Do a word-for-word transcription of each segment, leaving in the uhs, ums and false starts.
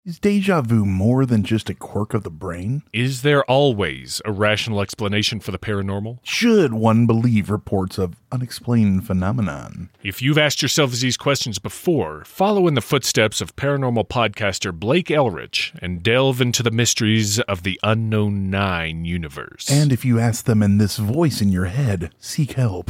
Is deja vu more than just a quirk of the brain? Is there always a rational explanation for the paranormal? Should one believe reports of unexplained phenomenon? If you've asked yourselves these questions before, follow in the footsteps of paranormal podcaster Blake Elrich and delve into the mysteries of the Unknown Nine universe. And if you ask them in this voice in your head, seek help.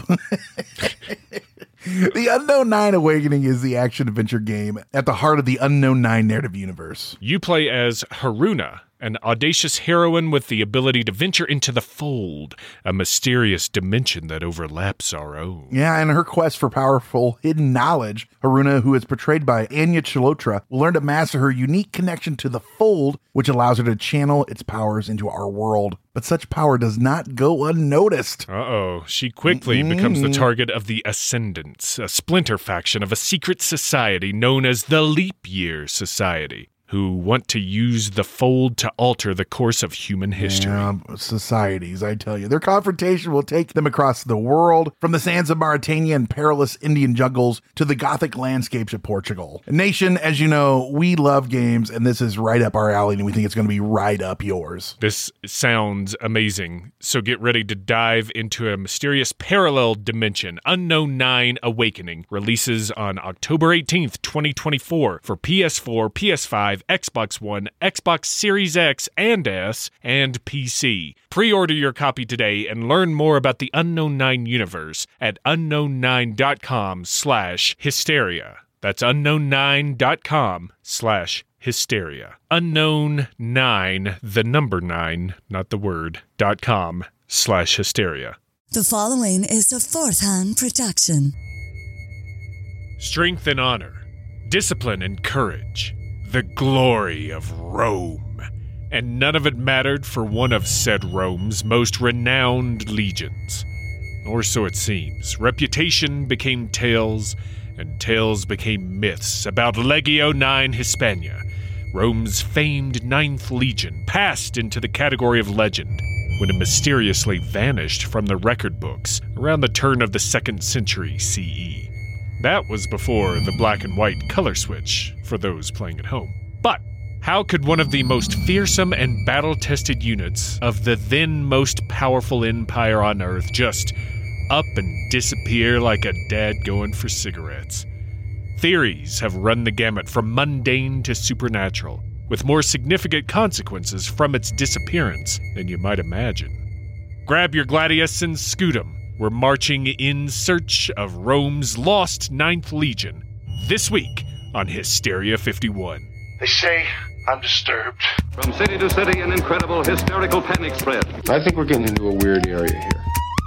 The Unknown Nine Awakening is the action-adventure game at the heart of the Unknown Nine narrative universe. You play as Haruna, an audacious heroine with the ability to venture into the fold, a mysterious dimension that overlaps our own. Yeah, and her quest for powerful hidden knowledge, Haruna, who is portrayed by Anya Chalotra, will learn to master her unique connection to the fold, which allows her to channel its powers into our world. But such power does not go unnoticed. Uh-oh. She quickly mm-hmm. becomes the target of the Ascendants, a splinter faction of a secret society known as the Leap Year Society, who want to use the fold to alter the course of human history. Yeah, societies, I tell you. Their confrontation will take them across the world, from the sands of Mauritania and perilous Indian jungles to the Gothic landscapes of Portugal. Nation, as you know, we love games, and this is right up our alley, and we think it's going to be right up yours. This sounds amazing, so get ready to dive into a mysterious parallel dimension. Unknown Nine Awakening releases on October eighteenth, twenty twenty-four for P S four, P S five, Xbox One, Xbox Series X and S, and P C. Pre-order your copy today and learn more about the Unknown Nine universe at unknown nine dot com slash hysteria. That's unknown nine dot com slash hysteria. Unknown nine, the number nine, not the word, dot com slash hysteria. The following is a Fourth Hand production. Strength and honor, discipline and courage. The glory of Rome, and none of it mattered for one of said Rome's most renowned legions. Or so it seems. Reputation became tales, and tales became myths about Legio Nine Hispania, Rome's famed Ninth Legion, passed into the category of legend when it mysteriously vanished from the record books around the turn of the second century C E. That was before the black and white color switch for those playing at home. But how could one of the most fearsome and battle-tested units of the then most powerful empire on Earth just up and disappear like a dad going for cigarettes? Theories have run the gamut from mundane to supernatural, with more significant consequences from its disappearance than you might imagine. Grab your gladius and scoot 'em. We're marching in search of Rome's lost Ninth Legion this week on Hysteria fifty-one. They say I'm disturbed. From city to city, an incredible hysterical panic spread. I think we're getting into a weird area here.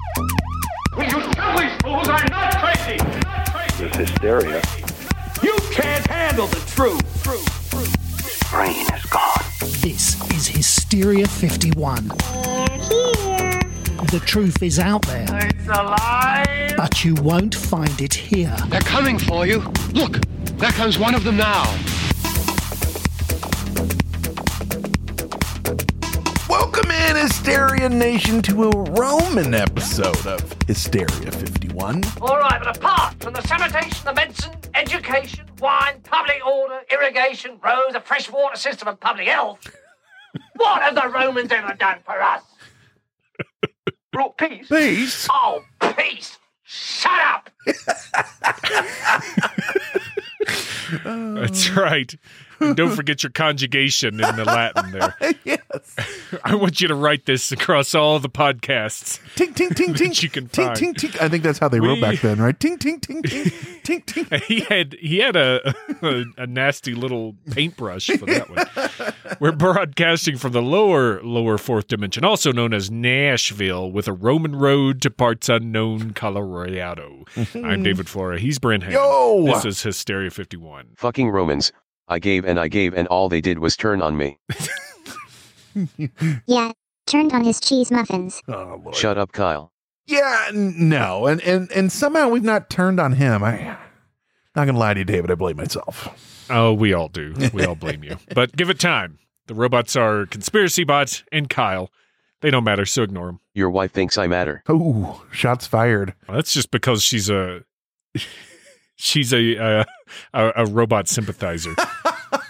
Will you tell these fools I'm not crazy? Not crazy. This hysteria. You can't handle the truth. Truth. Truth. Brain is gone. This is Hysteria fifty-one. They're here. The truth is out there. It's alive. But you won't find it here. They're coming for you. Look, there comes one of them now. Welcome in, Hysteria Nation, to a Roman episode of Hysteria fifty-one. All right, but apart from the sanitation, the medicine, education, wine, public order, irrigation, roads, a fresh water system, and public health, what have the Romans ever done for us? Brought peace? Peace? Oh, peace! Shut up! That's right. And don't forget your conjugation in the Latin there. Yes. I want you to write this across all the podcasts. Tink, tink, tink, tink. You can tink, find. tink, tink. I think that's how they We... wrote back then, right? Tink, tink, tink, tink, tink, tink. He had he had a, a a nasty little paintbrush for that one. We're broadcasting from the lower lower fourth dimension, also known as Nashville, with a Roman road to parts unknown, Colorado. I'm David Flora. He's Brent Ham. Yo! This is Hysteria fifty-one. Fucking Romans. I gave and I gave and all they did was turn on me. Yeah, turned on his cheese muffins. Oh, Lord. Shut up, Kyle. Yeah, n- no. And, and and somehow we've not turned on him. I, not going to lie to you, David. I blame myself. Oh, we all do. We all blame you. But give it time. The robots are Conspiracy Bot and Kyle. They don't matter, so ignore them. Your wife thinks I matter. Oh, shots fired. Well, that's just because she's a... She's a, a a robot sympathizer.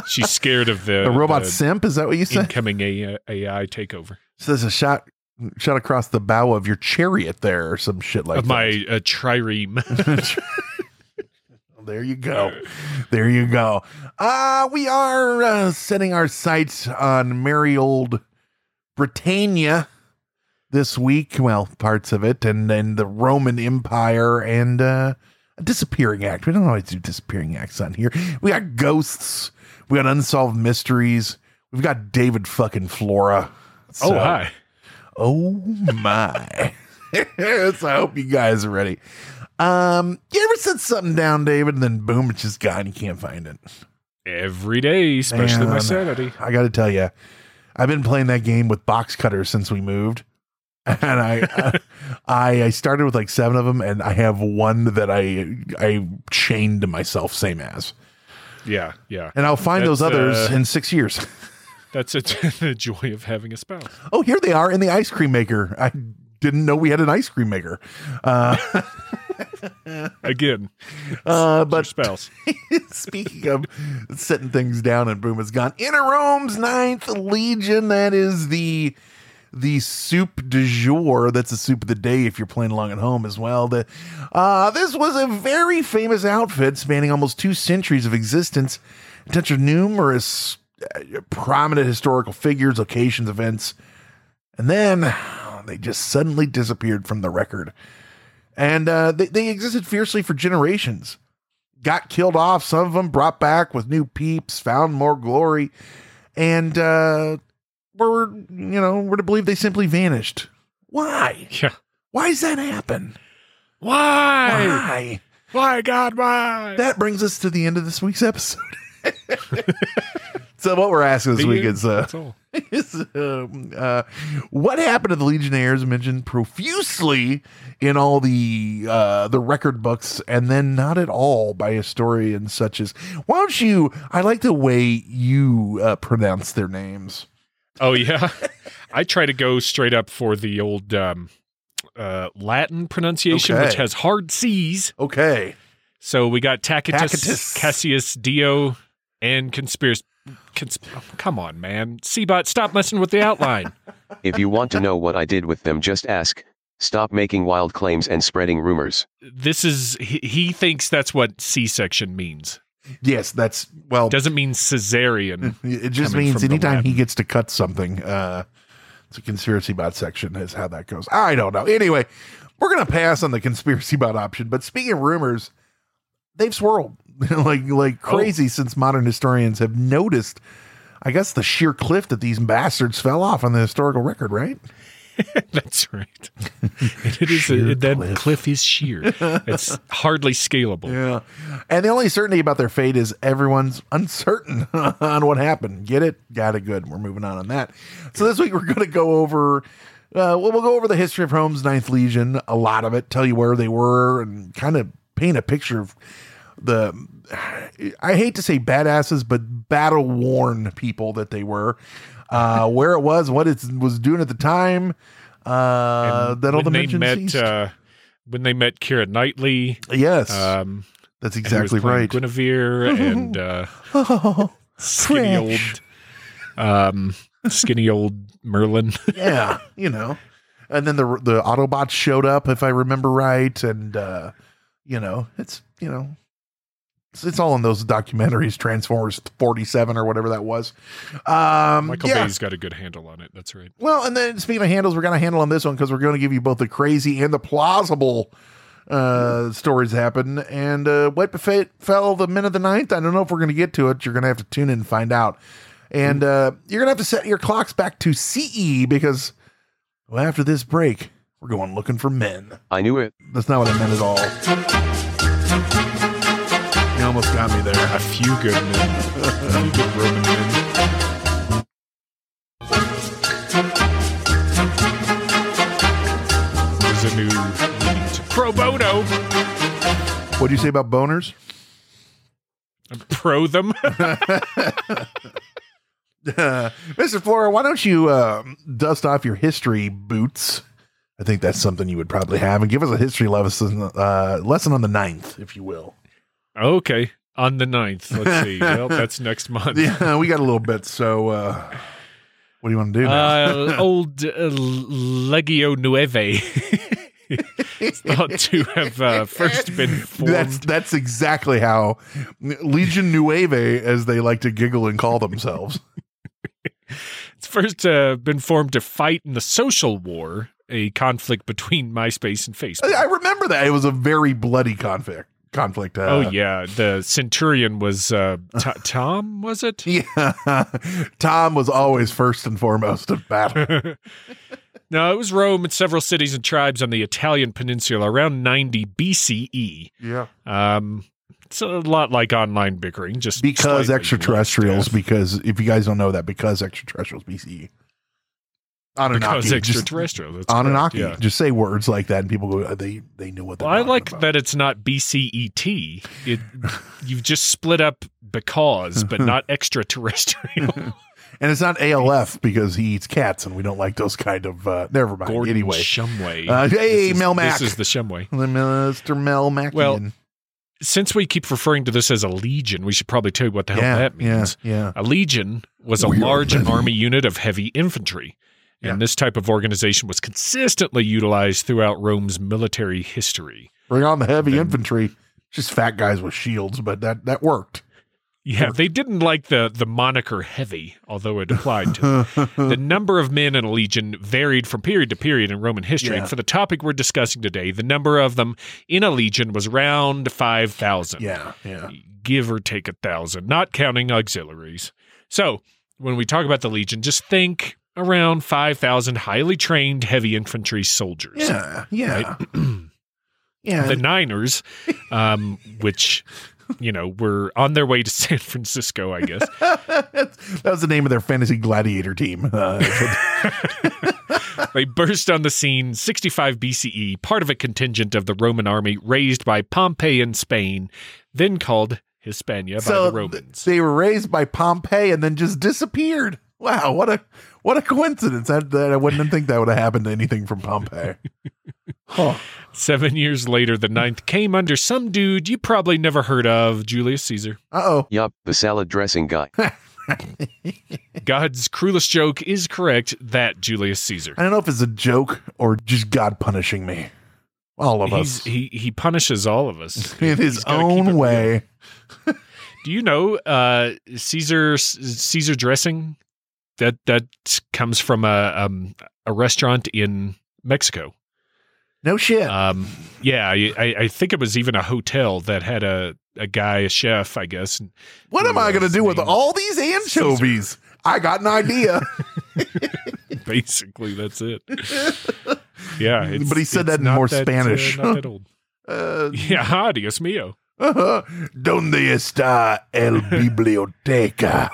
She's scared of the the robot the simp. Is that what you said? Incoming A I takeover. So there's a shot shot across the bow of your chariot there, or some shit like of that. my uh, trireme. There you go. There you go. Uh, we are uh, setting our sights on merry old Britannia this week. Well, parts of it, and then the Roman Empire, and uh, a disappearing act. We don't always do disappearing acts on here. We got ghosts. We got unsolved mysteries. We've got David fucking Flora. So, oh, hi. Oh, my. So I hope you guys are ready. Um, you ever set something down, David, and then boom, it's just gone. You can't find it. Every day, especially Man, my Saturday. I got to tell you, I've been playing that game with box cutters since we moved. And I, I, I started with like seven of them, and I have one that I, I chained to myself, same as. Yeah, yeah. And I'll find That's, those others uh, in six years. That's a, the joy of having a spouse. Oh, here they are in the ice cream maker. I didn't know we had an ice cream maker. Uh, Again, uh, but spouse. Speaking of setting things down, and boom, it's gone. Inner Rome's Ninth Legion. That is the the soup du jour. That's the soup of the day if you're playing along at home as well. The, uh, this was a very famous outfit spanning almost two centuries of existence. It touched numerous uh, prominent historical figures, locations, events, and then they just suddenly disappeared from the record. And uh, they, they existed fiercely for generations. Got killed off, some of them brought back with new peeps, found more glory, and uh, we're, you know, we're to believe they simply vanished. Why? Yeah. Why does that happen? Why? Why? Why, God, why? That brings us to the end of this week's episode. So what we're asking this The week end. is, uh, That's all. is um, uh, what happened to the Legionnaires mentioned profusely in all the uh, the record books, and then not at all by historians such as, why don't you, I like the way you uh, pronounce their names. Oh, yeah. I try to go straight up for the old um, uh, Latin pronunciation, Okay. which has hard C's. Okay. So we got Tacitus, Tacitus. Cassius Dio, and Conspiracy. Consp- oh, come on, man. C-Bot, stop messing with the outline. If you want to know what I did with them, just ask. Stop making wild claims and spreading rumors. This is, he, he thinks that's what C-section means. Yes, that's, well, Doesn't mean cesarean. it just coming means from the anytime he Latin. gets to cut something, uh, it's a conspiracy bot section is how that goes. I don't know. Anyway, we're going to pass on the conspiracy bot option, but speaking of rumors, they've swirled like, like crazy Oh. since modern historians have noticed, I guess, the sheer cliff that these bastards fell off on the historical record, right? That's right. And it is Sheer a, that cliff. cliff. is sheer. It's hardly scalable. Yeah. And the only certainty about their fate is everyone's uncertain on what happened. Get it? Got it. Good. We're moving on on that. So this week we're going to go over, uh, well, we'll go over the history of Rome's Ninth Legion, a lot of it, tell you where they were, and kind of paint a picture of the, I hate to say badasses, but battle worn people that they were, uh, where it was, what it was doing at the time, uh, And that all the when they mentions met, ceased. uh, when they met Keira Knightley. Yes, Um, that's and who was exactly playing right. Guinevere and uh, Oh, skinny fresh. old, um, skinny old Merlin. Yeah, you know. And then the the Autobots showed up, if I remember right, and uh, you know, it's you know, it's, it's all in those documentaries, Transformers forty-seven or whatever that was. Um, Michael yeah. Bay's got a good handle on it. That's right. Well, and then speaking of handles, we're going to handle on this one because we're going to give you both the crazy and the plausible uh, stories happen. And uh, what befell the men of the ninth? I don't know if we're going to get to it. You're going to have to tune in and find out. And uh, you're going to have to set your clocks back to C E because, well, after this break, we're going looking for men. I knew it. That's not what I meant at all. You almost got me there. A few good men. A few good Roman men. There's a new meaning to pro bono. What do you say about boners? Pro them. Uh, Mister Flora, why don't you uh, dust off your history boots? I think that's something you would probably have, and give us a history lesson, uh, lesson on the ninth, if you will. Okay. On the ninth. Let's see. Well, that's next month. Yeah, we got a little bit. So, uh, what do you want to do now? Uh, old uh, Legio Nueve is thought to have uh, first been formed. That's that's exactly how Legion Nueve, as they like to giggle and call themselves. It's first uh, been formed to fight in the social war, a conflict between MySpace and Facebook. I remember that. It was a very bloody conflict. Conflict. Uh, oh, yeah. The Centurion was uh, t- Tom, was it? Yeah. Tom was always first and foremost of battle. No, it was Rome and several cities and tribes on the Italian peninsula around ninety B C E. Yeah. Um, it's a lot like online bickering, just because slightly extraterrestrials, less because if you guys don't know that, because extraterrestrials B C E. Anunnaki. Because extraterrestrial. Just, Anunnaki. Correct, yeah. Just say words like that and people go, they, they know what they're Well, I like about. that it's not B C E T. It, you've just split up because, but not extraterrestrial. And it's not A L F because he eats cats and we don't like those kind of, uh, never mind. Gordon anyway. Shumway. Uh, hey, this Mel is, Mac. This is the Shumway. Mister Mel Mac. Well, since we keep referring to this as a legion, we should probably tell you what the hell yeah, that means. Yeah, yeah. A legion was a We are large ready. army unit of heavy infantry. And Yeah. this type of organization was consistently utilized throughout Rome's military history. Bring on the heavy Then- infantry. Just fat guys with shields, but that, that worked. Yeah, they didn't like the, the moniker heavy, although it applied to them. The number of men in a legion varied from period to period in Roman history. Yeah. And for the topic we're discussing today, the number of them in a legion was around five thousand. Yeah, yeah. Give or take a thousand, not counting auxiliaries. So when we talk about the legion, just think around five thousand highly trained heavy infantry soldiers. Yeah, yeah. Right? Yeah. The Niners, um, which, you know, were on their way to San Francisco, I guess. That was the name of their fantasy gladiator team. Uh, They burst on the scene sixty-five B C E, part of a contingent of the Roman army raised by Pompey in Spain, then called Hispania so by the Romans. They were raised by Pompey and then just disappeared. Wow, what a what a coincidence! That, that I wouldn't think that would have happened to anything from Pompey. Huh. Seven years later, the ninth came under some dude you probably never heard of, Julius Caesar. Uh-oh. Yup, the salad dressing guy. God's cruelest joke is correct, that Julius Caesar. I don't know if it's a joke or just God punishing me. All of He's, us. he he punishes all of us In his He's gotta keep own it way. real. Do you know uh, Caesar Caesar dressing? That that comes from a um, a restaurant in Mexico. No shit. Um, yeah, I, I I think it was even a hotel that had a, a guy, a chef, I guess. what am I going to do with all these anchovies? I got an idea. Basically, that's it. Yeah, it's, But he said it's that in not more that, Spanish. Uh, not that old. Uh, Yeah, Dios mío. ¿Dónde está el biblioteca?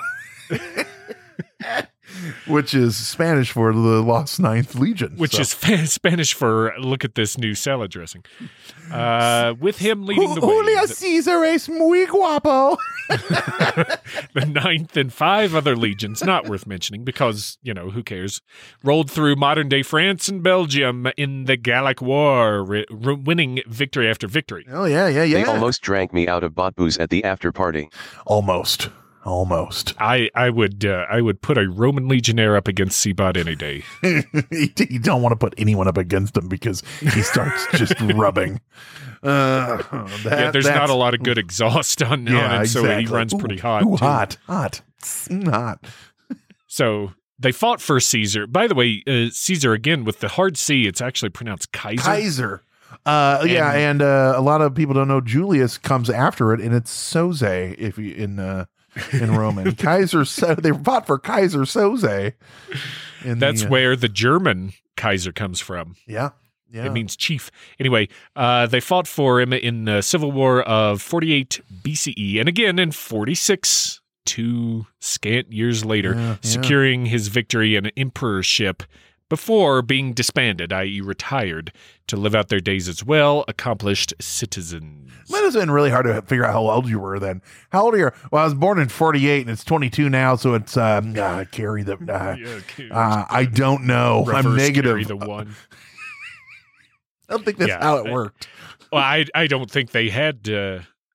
Which is Spanish for the Lost Ninth Legion. Which so. is fa- Spanish for look at this new salad dressing. Uh, with him leading the way, Julio the, Caesar es muy guapo. the ninth and five other legions, not worth mentioning because, you know, who cares, rolled through modern-day France and Belgium in the Gallic War, ri- ri- winning victory after victory. Oh, yeah, yeah, yeah. They almost drank me out of bot booze at the after party. Almost. Almost. I, I would uh, I would put a Roman legionnaire up against Seabot any day. You don't want to put anyone up against him because he starts just rubbing. Uh, that, yeah, there's that's- not a lot of good exhaust on, Yeah, on it, so exactly. he runs Ooh, pretty hot. Ooh, too. hot, hot, Mm, hot. So they fought for Caesar. By the way, uh, Caesar, again, with the hard C, it's actually pronounced Kaiser. Kaiser. Uh, yeah, and uh, a lot of people don't know Julius comes after it, and it's Soze if you in uh, in Roman. Kaiser. So they fought for Kaiser Soze. in That's the, uh, where the German Kaiser comes from. Yeah. Yeah. It means chief. Anyway, uh, they fought for him in the Civil War of forty-eight B C E, and again in forty-six, two scant years later, Yeah, yeah. securing his victory and emperorship before being disbanded, that is retired, to live out their days as well accomplished citizens. That has been really hard to figure out how old you were then. How old are you? Well, I was born in forty-eight and it's twenty-two now, so it's um, uh, carry the. Uh, Yeah, okay. uh, I don't know. I'm Reverse negative. carry the one. I don't think that's Yeah, how it I- worked. Well, I I don't think they had uh,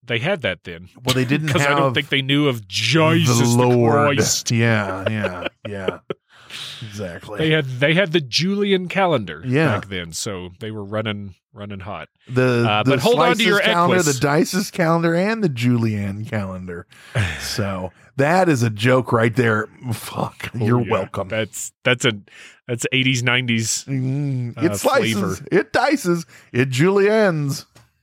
they had that then. Well, they didn't because have I don't think they knew of Jesus the Lord. Christ. Yeah, yeah, yeah. Exactly. They had they had the Julian calendar Yeah. back then, so they were running running hot. The, Uh, the but hold on to Slices your calendar, Equus. the Dices calendar, and the Julian calendar. So that is a joke right there. Fuck, Oh, you're yeah. welcome. That's that's a that's eighties nineties. Mm, uh, it slices, flavor. it dices, it juliennes.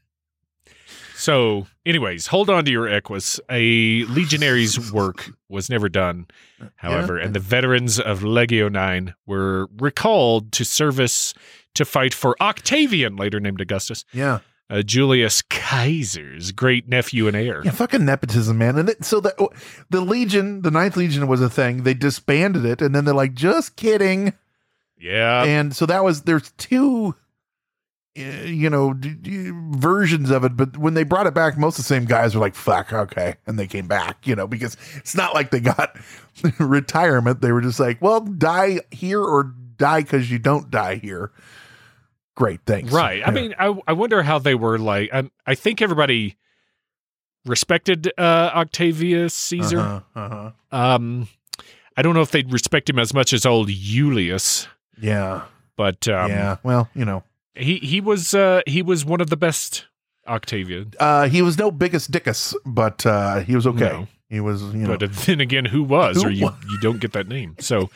So, anyways, hold on to your Equus. A legionary's work was never done, however, Yeah. and the veterans of Legio nine were recalled to service to fight for Octavian, later named Augustus, Yeah. uh, Julius Caesar's great nephew and heir. Yeah, fucking nepotism, man. And it, so the the Legion, the Ninth Legion was a thing. They disbanded it, and then they're like, just kidding. Yeah. And so that was, there's two, uh, you know, d- d- versions of it. But when they brought it back, most of the same guys were like, fuck, okay. And they came back, you know, because it's not like they got retirement. They were just like, well, die here or die because you don't die here. Great, thanks. Right. I Yeah. mean, I I wonder how they were like. I, I think everybody respected uh, Octavius Caesar. Uh-huh, uh-huh. Um, I don't know if they'd respect him as much as old Julius, Yeah. but um, yeah. Well, you know, he he was uh, he was one of the best Octavian. uh, he was no biggest dickus, but uh, he was okay. No. He was, you know. But then again, who was? Who or you wa- you don't get that name. So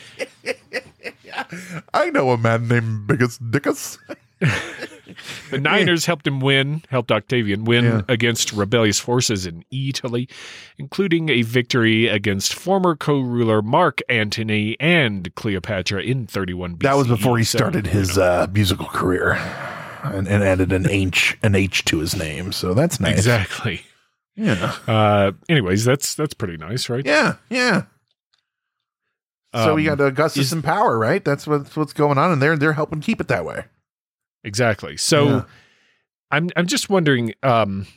I know a man named Biggest Dickus. the Niners helped him win, helped Octavian win Yeah. against rebellious forces in Italy, including a victory against former co-ruler Mark Antony and Cleopatra in thirty-one B C E. That was before he So, started his uh, musical career and, and added an H, an H to his name. So that's nice. Exactly. Yeah. Uh, anyways, that's that's pretty nice, right? Yeah. Yeah. So we Um, got Augustus is- in power, right? That's what's what's going on, and they're they're helping keep it that way. Exactly. So Yeah. I'm I'm just wondering. Um,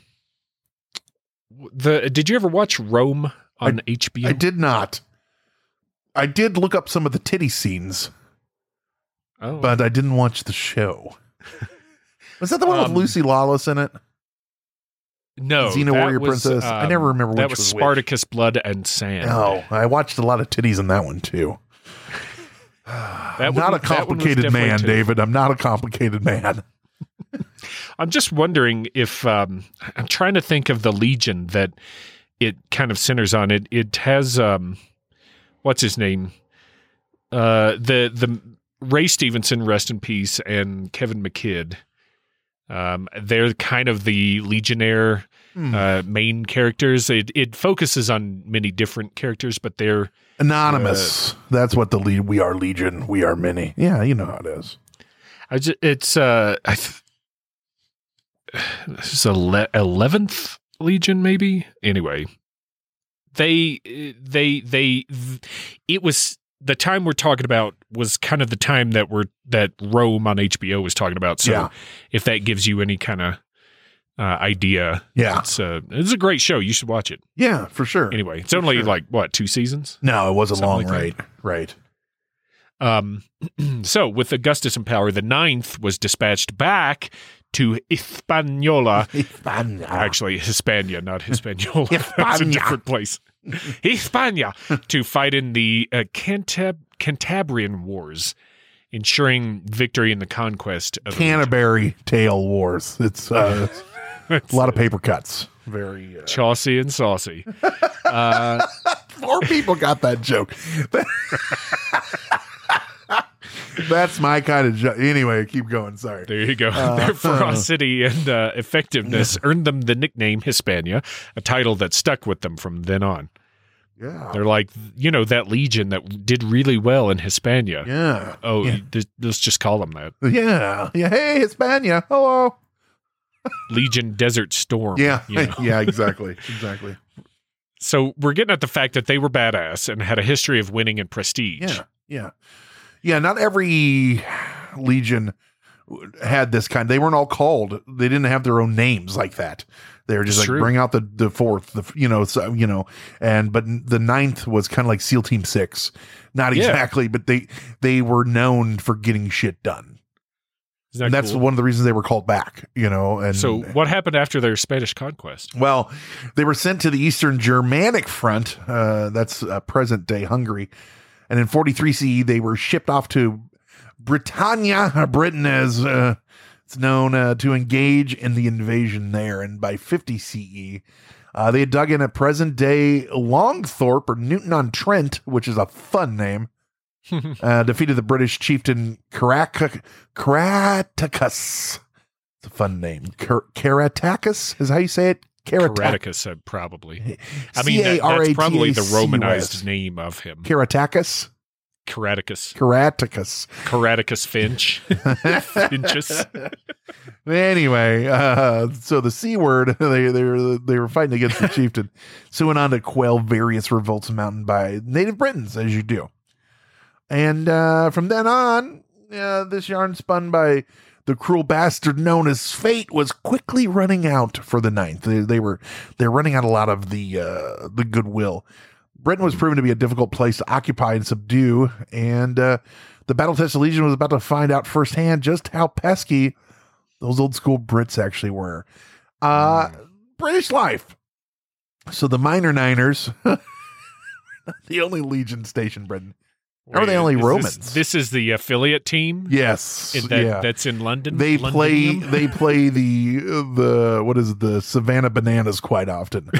the did you ever watch Rome on H B O? I did not. I did look up some of the titty scenes, Oh, but I didn't watch the show. Was that the one Um, with Lucy Lawless in it? no, Xena that Warrior was, Princess? I um, never remember that which was was which. Spartacus, Blood and Sand. Oh, I watched a lot of titties in that one too. That I'm one- not a that one was complicated definitely man, too. David. I'm not a complicated man. I'm just wondering if um, I'm trying to think of the Legion that it kind of centers on. It it has um, what's his name? Uh, the the Ray Stevenson, rest in peace, and Kevin McKidd. Um, they're kind of the Legionnaire Hmm. uh, main characters. It it focuses on many different characters, but they're Anonymous. That's what the lead. We are Legion. We are many. Yeah, you know how it is. I just, it's uh, I th- this is a eleventh Legion, maybe. Anyway, they they they it was the time we're talking about was kind of the time that we're that Rome on H B O was talking about. So Yeah. if that gives you any kind of uh, idea, Yeah. it's a it's a great show. You should watch it. Yeah, for sure. Anyway, it's only sure. like what two seasons. No, it wasn't Something long. like that. right. Right. Um, so with Augustus in power, the ninth was dispatched back to Hispaniola. Hispania. Actually, Hispania, not Hispaniola. That's a Hispania. different place. Hispania to fight in the uh, Cantab- Cantabrian Wars, ensuring victory in the conquest of the Canterbury Tale Wars. It's uh, region. a lot of paper cuts. Very. Uh, Chaucy and saucy. Uh, Four people got that joke. That's my kind of joke. Anyway, keep going. Sorry. There you go. Their ferocity and uh, effectiveness earned them the nickname Hispania, a title that stuck with them from then on. Yeah. They're like, you know, that legion that did really well in Hispania. Yeah. Oh, Yeah. th- let's just call them that. Yeah. Yeah. Hey, Hispania. Hello. Legion Desert Storm. Yeah. you know. Yeah, exactly. Exactly. So we're getting at the fact that they were badass and had a history of winning and prestige. Yeah. Yeah. Yeah. Not every Legion had this kind. They weren't all called. They didn't have their own names like that. They were just It's like, true. bring out the, the fourth, the, you know, so, you know, and, but the ninth was kind of like SEAL Team Six. Not Yeah. exactly, but they, they were known for getting shit done. That and that's cool? one of the reasons they were called back, you know. And so what happened after their Spanish conquest? Well, they were sent to the Eastern Germanic front. Uh, that's uh, present day Hungary. And in forty-three C E, they were shipped off to Britannia, or Britain as uh, it's known, uh, to engage in the invasion there. And by fifty C E, uh, they had dug in at present day Longthorpe or Newton-on-Trent, which is a fun name. uh, defeated the British chieftain Carac- Caratacus. It's a fun name. Car- Caratacus is how you say it? Caraticus, uh, probably. I mean, that, that's probably the Romanized name of him. Caratacus? Caraticus. Caraticus. Caraticus Finch. Finches. Anyway, uh, so the C word, they, they, were, they were fighting against the chieftain. So went on to quell various revolts mounted by native Britons, as you do. And uh, from then on, uh, this yarn spun by the cruel bastard known as Fate was quickly running out for the ninth. They, they were they're running out a lot of the uh, the goodwill. Britain was proven to be a difficult place to occupy and subdue, and uh, the battle-tested Legion was about to find out firsthand just how pesky those old school Brits actually were. Uh, mm. British life. So the Minor Niners, the only Legion station, Britain. Or are they only is Romans? This, this is the affiliate team. Yes, in that, yeah. that's in London. They Londinium? play. They play the the what is it, the Savannah Bananas quite often.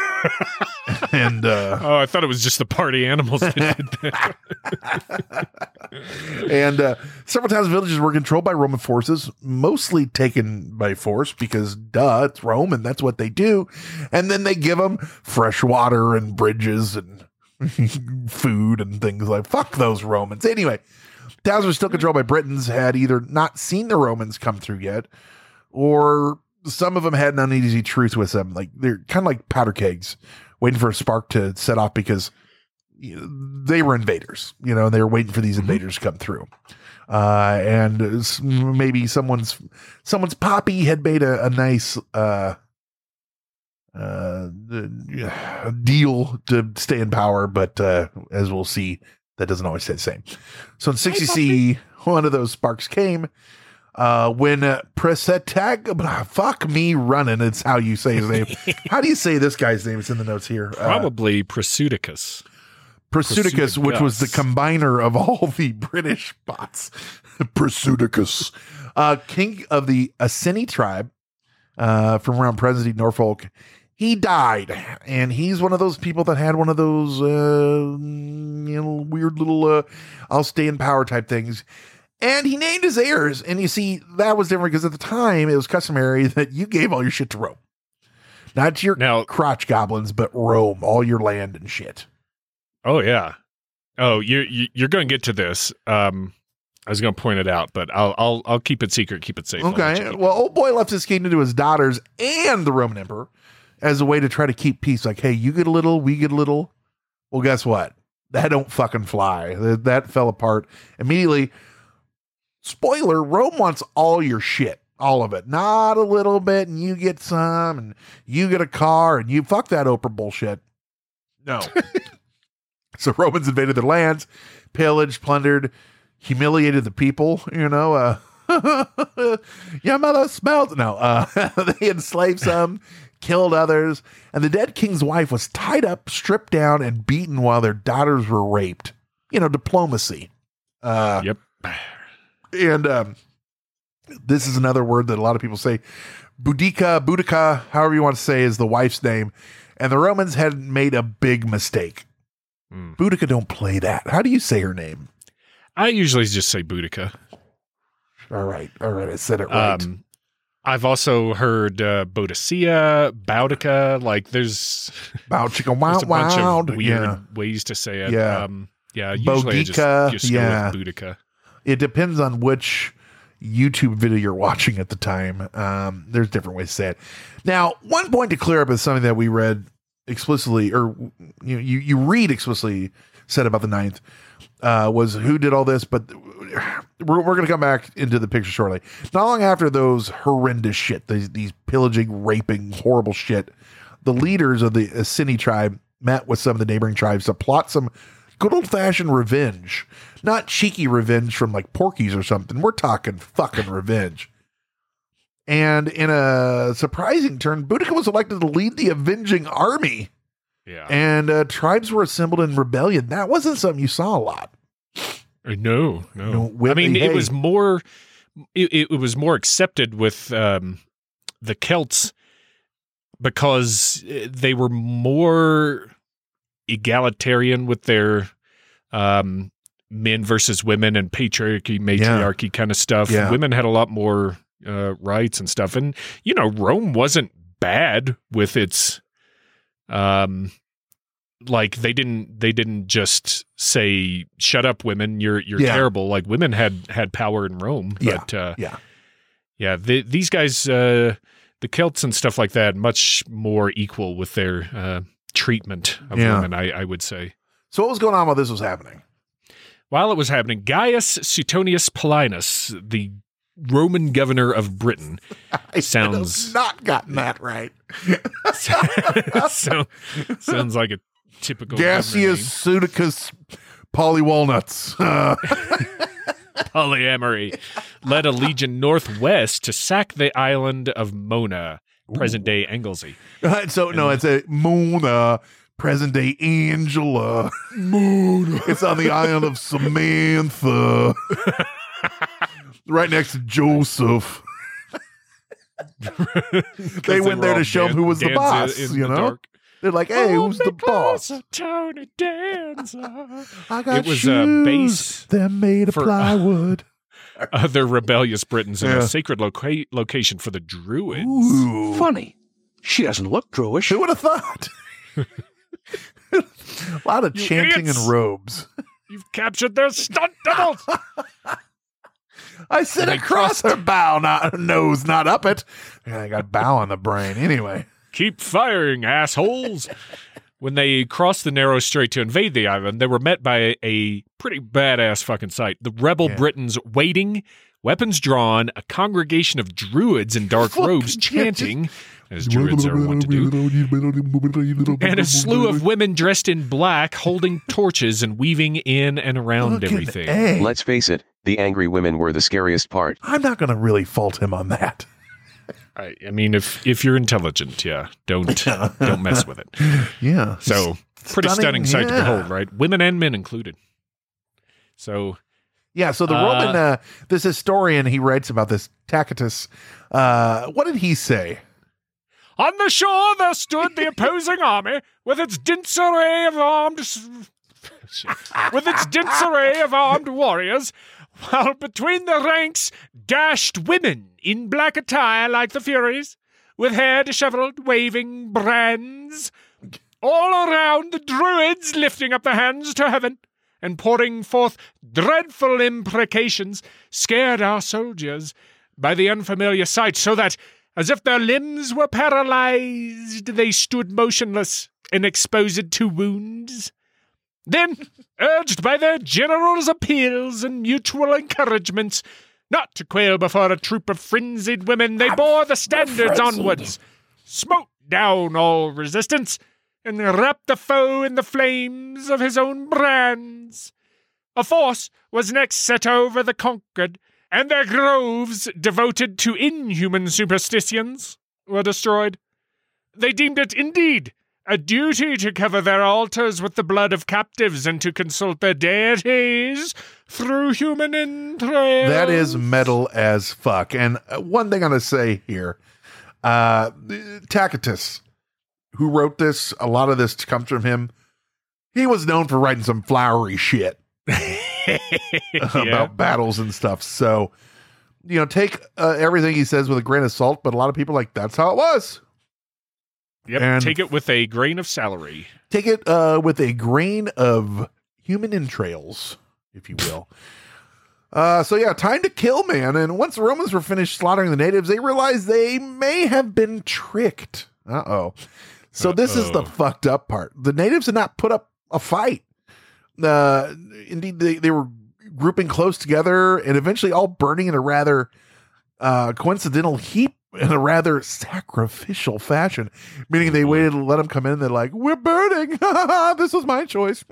and uh, oh, I thought it was just the party animals that did that. and uh, several towns and villages were controlled by Roman forces, mostly taken by force because, duh, it's Rome and that's what they do. And then they give them fresh water and bridges and food and things like fuck those Romans. Anyway, towns were still controlled by Britons, had either not seen the Romans come through yet, or some of them had an uneasy truce with them. Like they're kind of like powder kegs, waiting for a spark to set off because you know, they were invaders. You know, they were waiting for these invaders to come through. Uh, and maybe someone's someone's poppy had made a, a nice uh, uh, deal to stay in power, but uh, as we'll see, that doesn't always stay the same. So in sixty C E, one of those sparks came uh, when uh, Presatag, fuck me running, it's how you say his name. How do you say this guy's name? It's in the notes here. Probably uh, Prasudicus. Prasudicus, which was the combiner of all the British bots. Prasudicus, uh, king of the Iceni tribe uh, from around present-day Norfolk. He died, and he's one of those people that had one of those uh, you know, weird little uh, I'll stay in power type things. And he named his heirs. And you see, that was different because at the time it was customary that you gave all your shit to Rome. Not to your now, crotch goblins, but Rome, all your land and shit. Oh, yeah. Oh, you're, you're going to get to this. Um, I was going to point it out, but I'll, I'll, I'll keep it secret, keep it safe. Okay. Well, old boy left his kingdom to his daughters and the Roman emperor as a way to try to keep peace. Like, hey, you get a little, we get a little. Well, guess what? That don't fucking fly. That, that fell apart immediately. Spoiler, Rome wants all your shit. All of it. Not a little bit, and you get some, and you get a car, and you fuck that Oprah bullshit. No. So Romans invaded their lands, pillaged, plundered, humiliated the people, you know, uh, your mother smelled. No, uh, they enslaved some, killed others, and the dead king's wife was tied up, stripped down, and beaten while their daughters were raped. You know, diplomacy. Uh, yep. And um, this is another word that a lot of people say. Boudica, Boudica, however you want to say, is the wife's name. And the Romans had made a big mistake. Mm. Boudica don't play that. How do you say her name? I usually just say Boudica. All right. All right. I said it right. Um, I've also heard uh, Boadicea, Boudica. Like there's, Boudica, wow, there's a bunch wow. of weird yeah. ways to say it. Yeah. Um, yeah. Usually I just, just yeah. go with Boudica. It depends on which YouTube video you're watching at the time. Um, there's different ways to say it. Now, one point to clear up is something that we read explicitly, or you know, you, you read explicitly said about the ninth, uh, was who did all this, but we're, we're going to come back into the picture shortly. Not long after those horrendous shit, these, these pillaging, raping, horrible shit, the leaders of the Iceni tribe met with some of the neighboring tribes to plot some Good old-fashioned revenge. Not cheeky revenge from like Porky's or something. We're talking fucking revenge. And in a surprising turn, Boudica was elected to lead the avenging army. Yeah. And uh, tribes were assembled in rebellion. That wasn't something you saw a lot. No, no. no Whitney, I mean, hey. it was more, it, it was more accepted with um, the Celts because they were more egalitarian with their um, men versus women and patriarchy, matriarchy yeah. kind of stuff. Yeah. Women had a lot more uh, rights and stuff. And, you know, Rome wasn't bad with its, um, like they didn't, they didn't just say, shut up, women, you're, you're yeah. terrible. Like women had, had power in Rome. Yeah. But, uh, yeah. Yeah. The, these guys, uh, the Celts and stuff like that, much more equal with their, uh, treatment of yeah. women, I, I would say. So what was going on while this was happening? While it was happening, Gaius Suetonius Paulinus, the Roman governor of Britain, I sounds have not gotten that right. so, sounds like a typical Gaseous Pseudicus Polywalnuts. Uh. Polyamory led a legion northwest to sack the island of Mona, present day Anglesey. Uh, so and no, it's a Mona. Present day Angela. Moon. It's on the island of Samantha. Right next to Joseph. They went there to show him who was the boss, in, in you know? Dark. They're like, hey, oh, who's the boss? Tony Danza. I got it was shoes. a base They're made of for, plywood. Uh, other rebellious Britons in yeah. a sacred loca- location for the Druids. Ooh. Funny. She doesn't look Druish. Who would have thought? A lot of You chanting idiots. in robes. You've captured their stunt doubles. I sit They across crossed- her bow, not her nose, not up it. Yeah, I got a bow on the brain. Anyway. Keep firing, assholes. When they crossed the narrow strait to invade the island, they were met by a, a pretty badass fucking sight. The rebel Yeah. Britons waiting, weapons drawn, a congregation of druids in dark Fuck, robes yeah, chanting, as druids are wont to do, and a slew of women dressed in black holding torches and weaving in and around Fucking everything. A. Let's face it, the angry women were the scariest part. I'm not going to really fault him on that. I, I mean, if if you're intelligent, yeah, don't don't mess with it. Yeah. So pretty stunning, Stunning, sight to yeah. behold, right? Women and men included. So Yeah, so the Uh, Roman, uh, this historian, he writes about this, Tacitus. Uh, what did he say? on the shore there stood the opposing army with its dense array of armed with its dense array of armed warriors, while between the ranks dashed women in black attire like the Furies, with hair disheveled, waving brands. All around the Druids lifting up their hands to heaven and pouring forth dreadful imprecations, scared our soldiers by the unfamiliar sight, so that, as if their limbs were paralyzed, they stood motionless and exposed to wounds. Then, urged by their general's appeals and mutual encouragements not to quail before a troop of frenzied women, they bore the standards onwards, smote down all resistance, and wrapped the foe in the flames of his own brands. A force was next set over the conquered, and their groves, devoted to inhuman superstitions, were destroyed. They deemed it, indeed, a duty to cover their altars with the blood of captives and to consult their deities through human entrails. That is metal as fuck. And uh, one thing I'm going to say here, uh, Tacitus, who wrote this, a lot of this comes from him. He was known for writing some flowery shit about Yeah. battles and stuff. So, you know, take uh, everything he says with a grain of salt, but a lot of people are like, that's how it was. Yep, And- take it with a grain of celery. Take it uh, with a grain of human entrails, if you will. Uh, so yeah, time to kill, man. And once the Romans were finished slaughtering the natives, they realized they may have been tricked. Uh-oh. So this is the Uh-oh. fucked up part. The natives had not put up a fight. Uh, indeed, they, they were grouping close together and eventually all burning in a rather uh, coincidental heap in a rather sacrificial fashion, meaning they waited to let him come in. They're like, we're burning. This was my choice.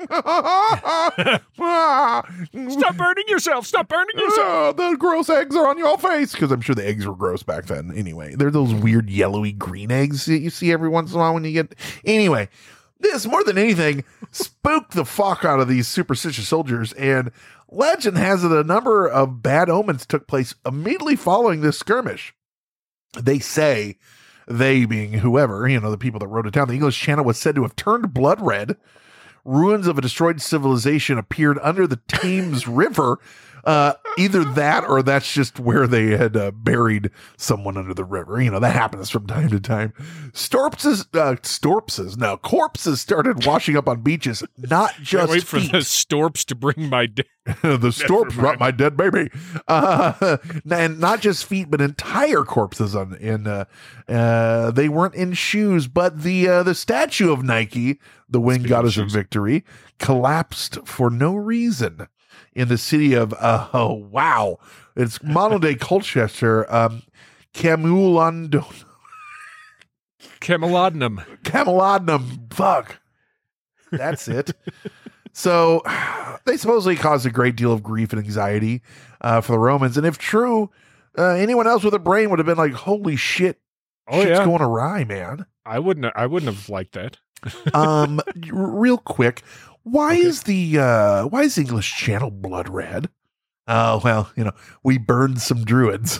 Stop burning yourself. Stop burning yourself. Oh, the gross eggs are on your face. Because I'm sure the eggs were gross back then. Anyway, they're those weird yellowy green eggs that you see every once in a while when you get. Anyway, this more than anything spooked the fuck out of these superstitious soldiers. And legend has it a number of bad omens took place immediately following this skirmish. They say, they being whoever, you know, the people that wrote it down, the English Channel was said to have turned blood red. Ruins of a destroyed civilization appeared under the Thames River. Uh, either that or that's just where they had uh, buried someone under the river. You know, that happens from time to time. Storpses, uh, storpses, no, corpses started washing up on beaches, not just wait feet. for the storps to bring my dead. The storps brought my dead baby. Uh, and not just feet, but entire corpses on in uh, uh, they weren't in shoes, but the uh, the statue of Nike, the winged goddess of victory, collapsed for no reason in the city of uh, oh wow. It's modern day Colchester, um Camulodunum. Camelodunum. Camelodunum. Fuck. That's it. So they supposedly caused a great deal of grief and anxiety uh, for the Romans. And if true, uh, anyone else with a brain would have been like, holy shit, Oh, shit's yeah. going awry, man. I wouldn't. I wouldn't have liked that. um, r- real quick, why okay. is the uh, why is the English Channel blood red? Oh well, you know, we burned some druids.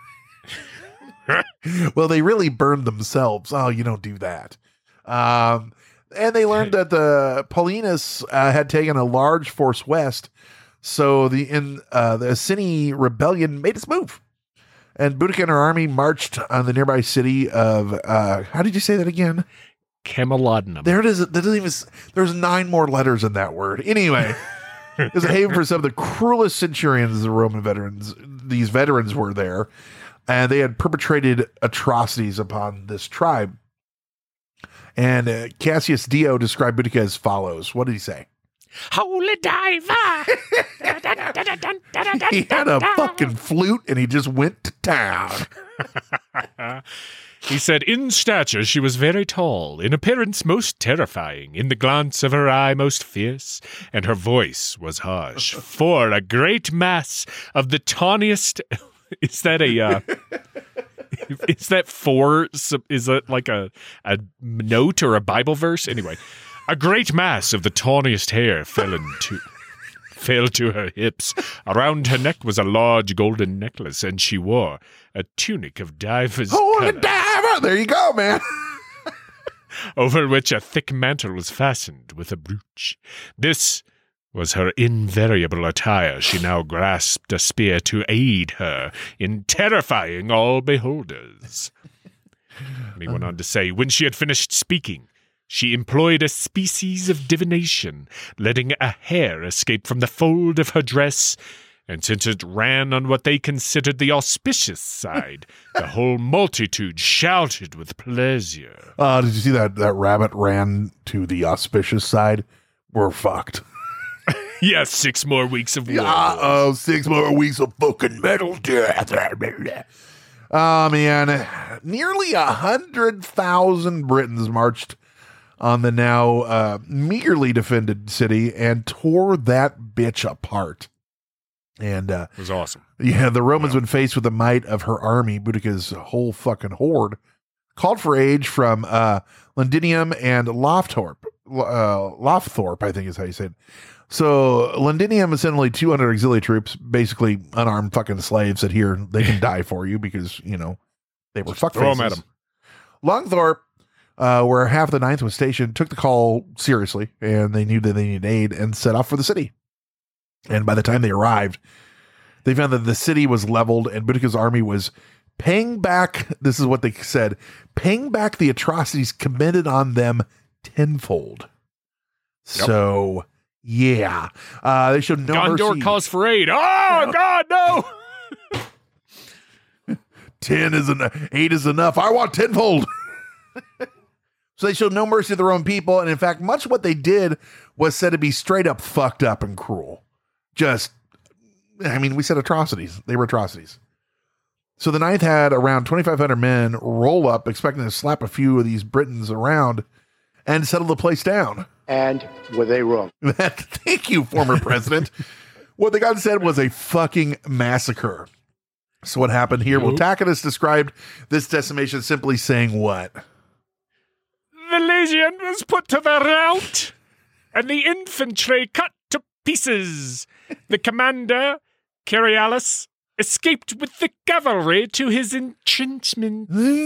Well, they really burned themselves. Oh, you don't do that. Um, and they learned that the Paulinus uh, had taken a large force west, so the in uh, the Iceni rebellion made its move. And Boudica and her army marched on the nearby city of, uh, how did you say that again? Camelodunum. There it is. That doesn't even, there's nine more letters in that word. Anyway, it was a haven for some of the cruelest centurions the Roman veterans. These veterans were there, and they had perpetrated atrocities upon this tribe. And uh, Cassius Dio described Boudica as follows. What did he say? Holy diver! He had a fucking flute and he just went to town. He said, in stature she was very tall, in appearance most terrifying, in the glance of her eye most fierce, and her voice was harsh. For a great mass of the tawniest... Is that a... Uh, is that for... Is that like a, a note or a Bible verse? Anyway... A great mass of the tawniest hair fell into, fell to her hips. Around her neck was a large golden necklace, and she wore a tunic of divers Holy diver! There you go, man. Over which a thick mantle was fastened with a brooch. This was her invariable attire. She now grasped a spear to aid her in terrifying all beholders. And he went on to say, when she had finished speaking, she employed a species of divination, letting a hair escape from the fold of her dress, and since it ran on what they considered the auspicious side, the whole multitude shouted with pleasure. Uh, did you see that, that rabbit ran to the auspicious side? We're fucked. Yes, six more weeks of war. Uh-oh, six more weeks of fucking metal death. Oh, man. Nearly a hundred thousand Britons marched on the now uh, meagerly defended city and tore that bitch apart. And uh, it was awesome. Yeah, the Romans, yeah. when faced with the might of her army, Boudica's whole fucking horde, called for aid from uh, Londinium and Lofthorpe. Uh, Lofthorpe, I think is how you say it. So Londinium is only two hundred auxiliary troops, basically unarmed fucking slaves that here they can die for you because, you know, they were fuck faces. Throw them at them. Longthorpe, Uh, where half the ninth was stationed, took the call seriously, and they knew that they needed aid and set off for the city. And by the time they arrived, they found that the city was leveled and Boudica's army was paying back, this is what they said, paying back the atrocities committed on them tenfold. Yep. So, yeah. Uh, they showed no Gondor mercy. calls for aid. Oh, God, no! Ten is enough. Eight is enough. I want tenfold. So they showed no mercy to the Roman people, and in fact, much of what they did was said to be straight up fucked up and cruel. Just, I mean, we said atrocities. They were atrocities. So the ninth had around twenty-five hundred men roll up, expecting to slap a few of these Britons around and settle the place down. And were they wrong? Thank you, former president. What they got said was a fucking massacre. So what happened here? Well, Tacitus described this decimation simply saying what? The legion was put to the rout, and the infantry cut to pieces. The commander, Cerialis, escaped with the cavalry to his entrenchment.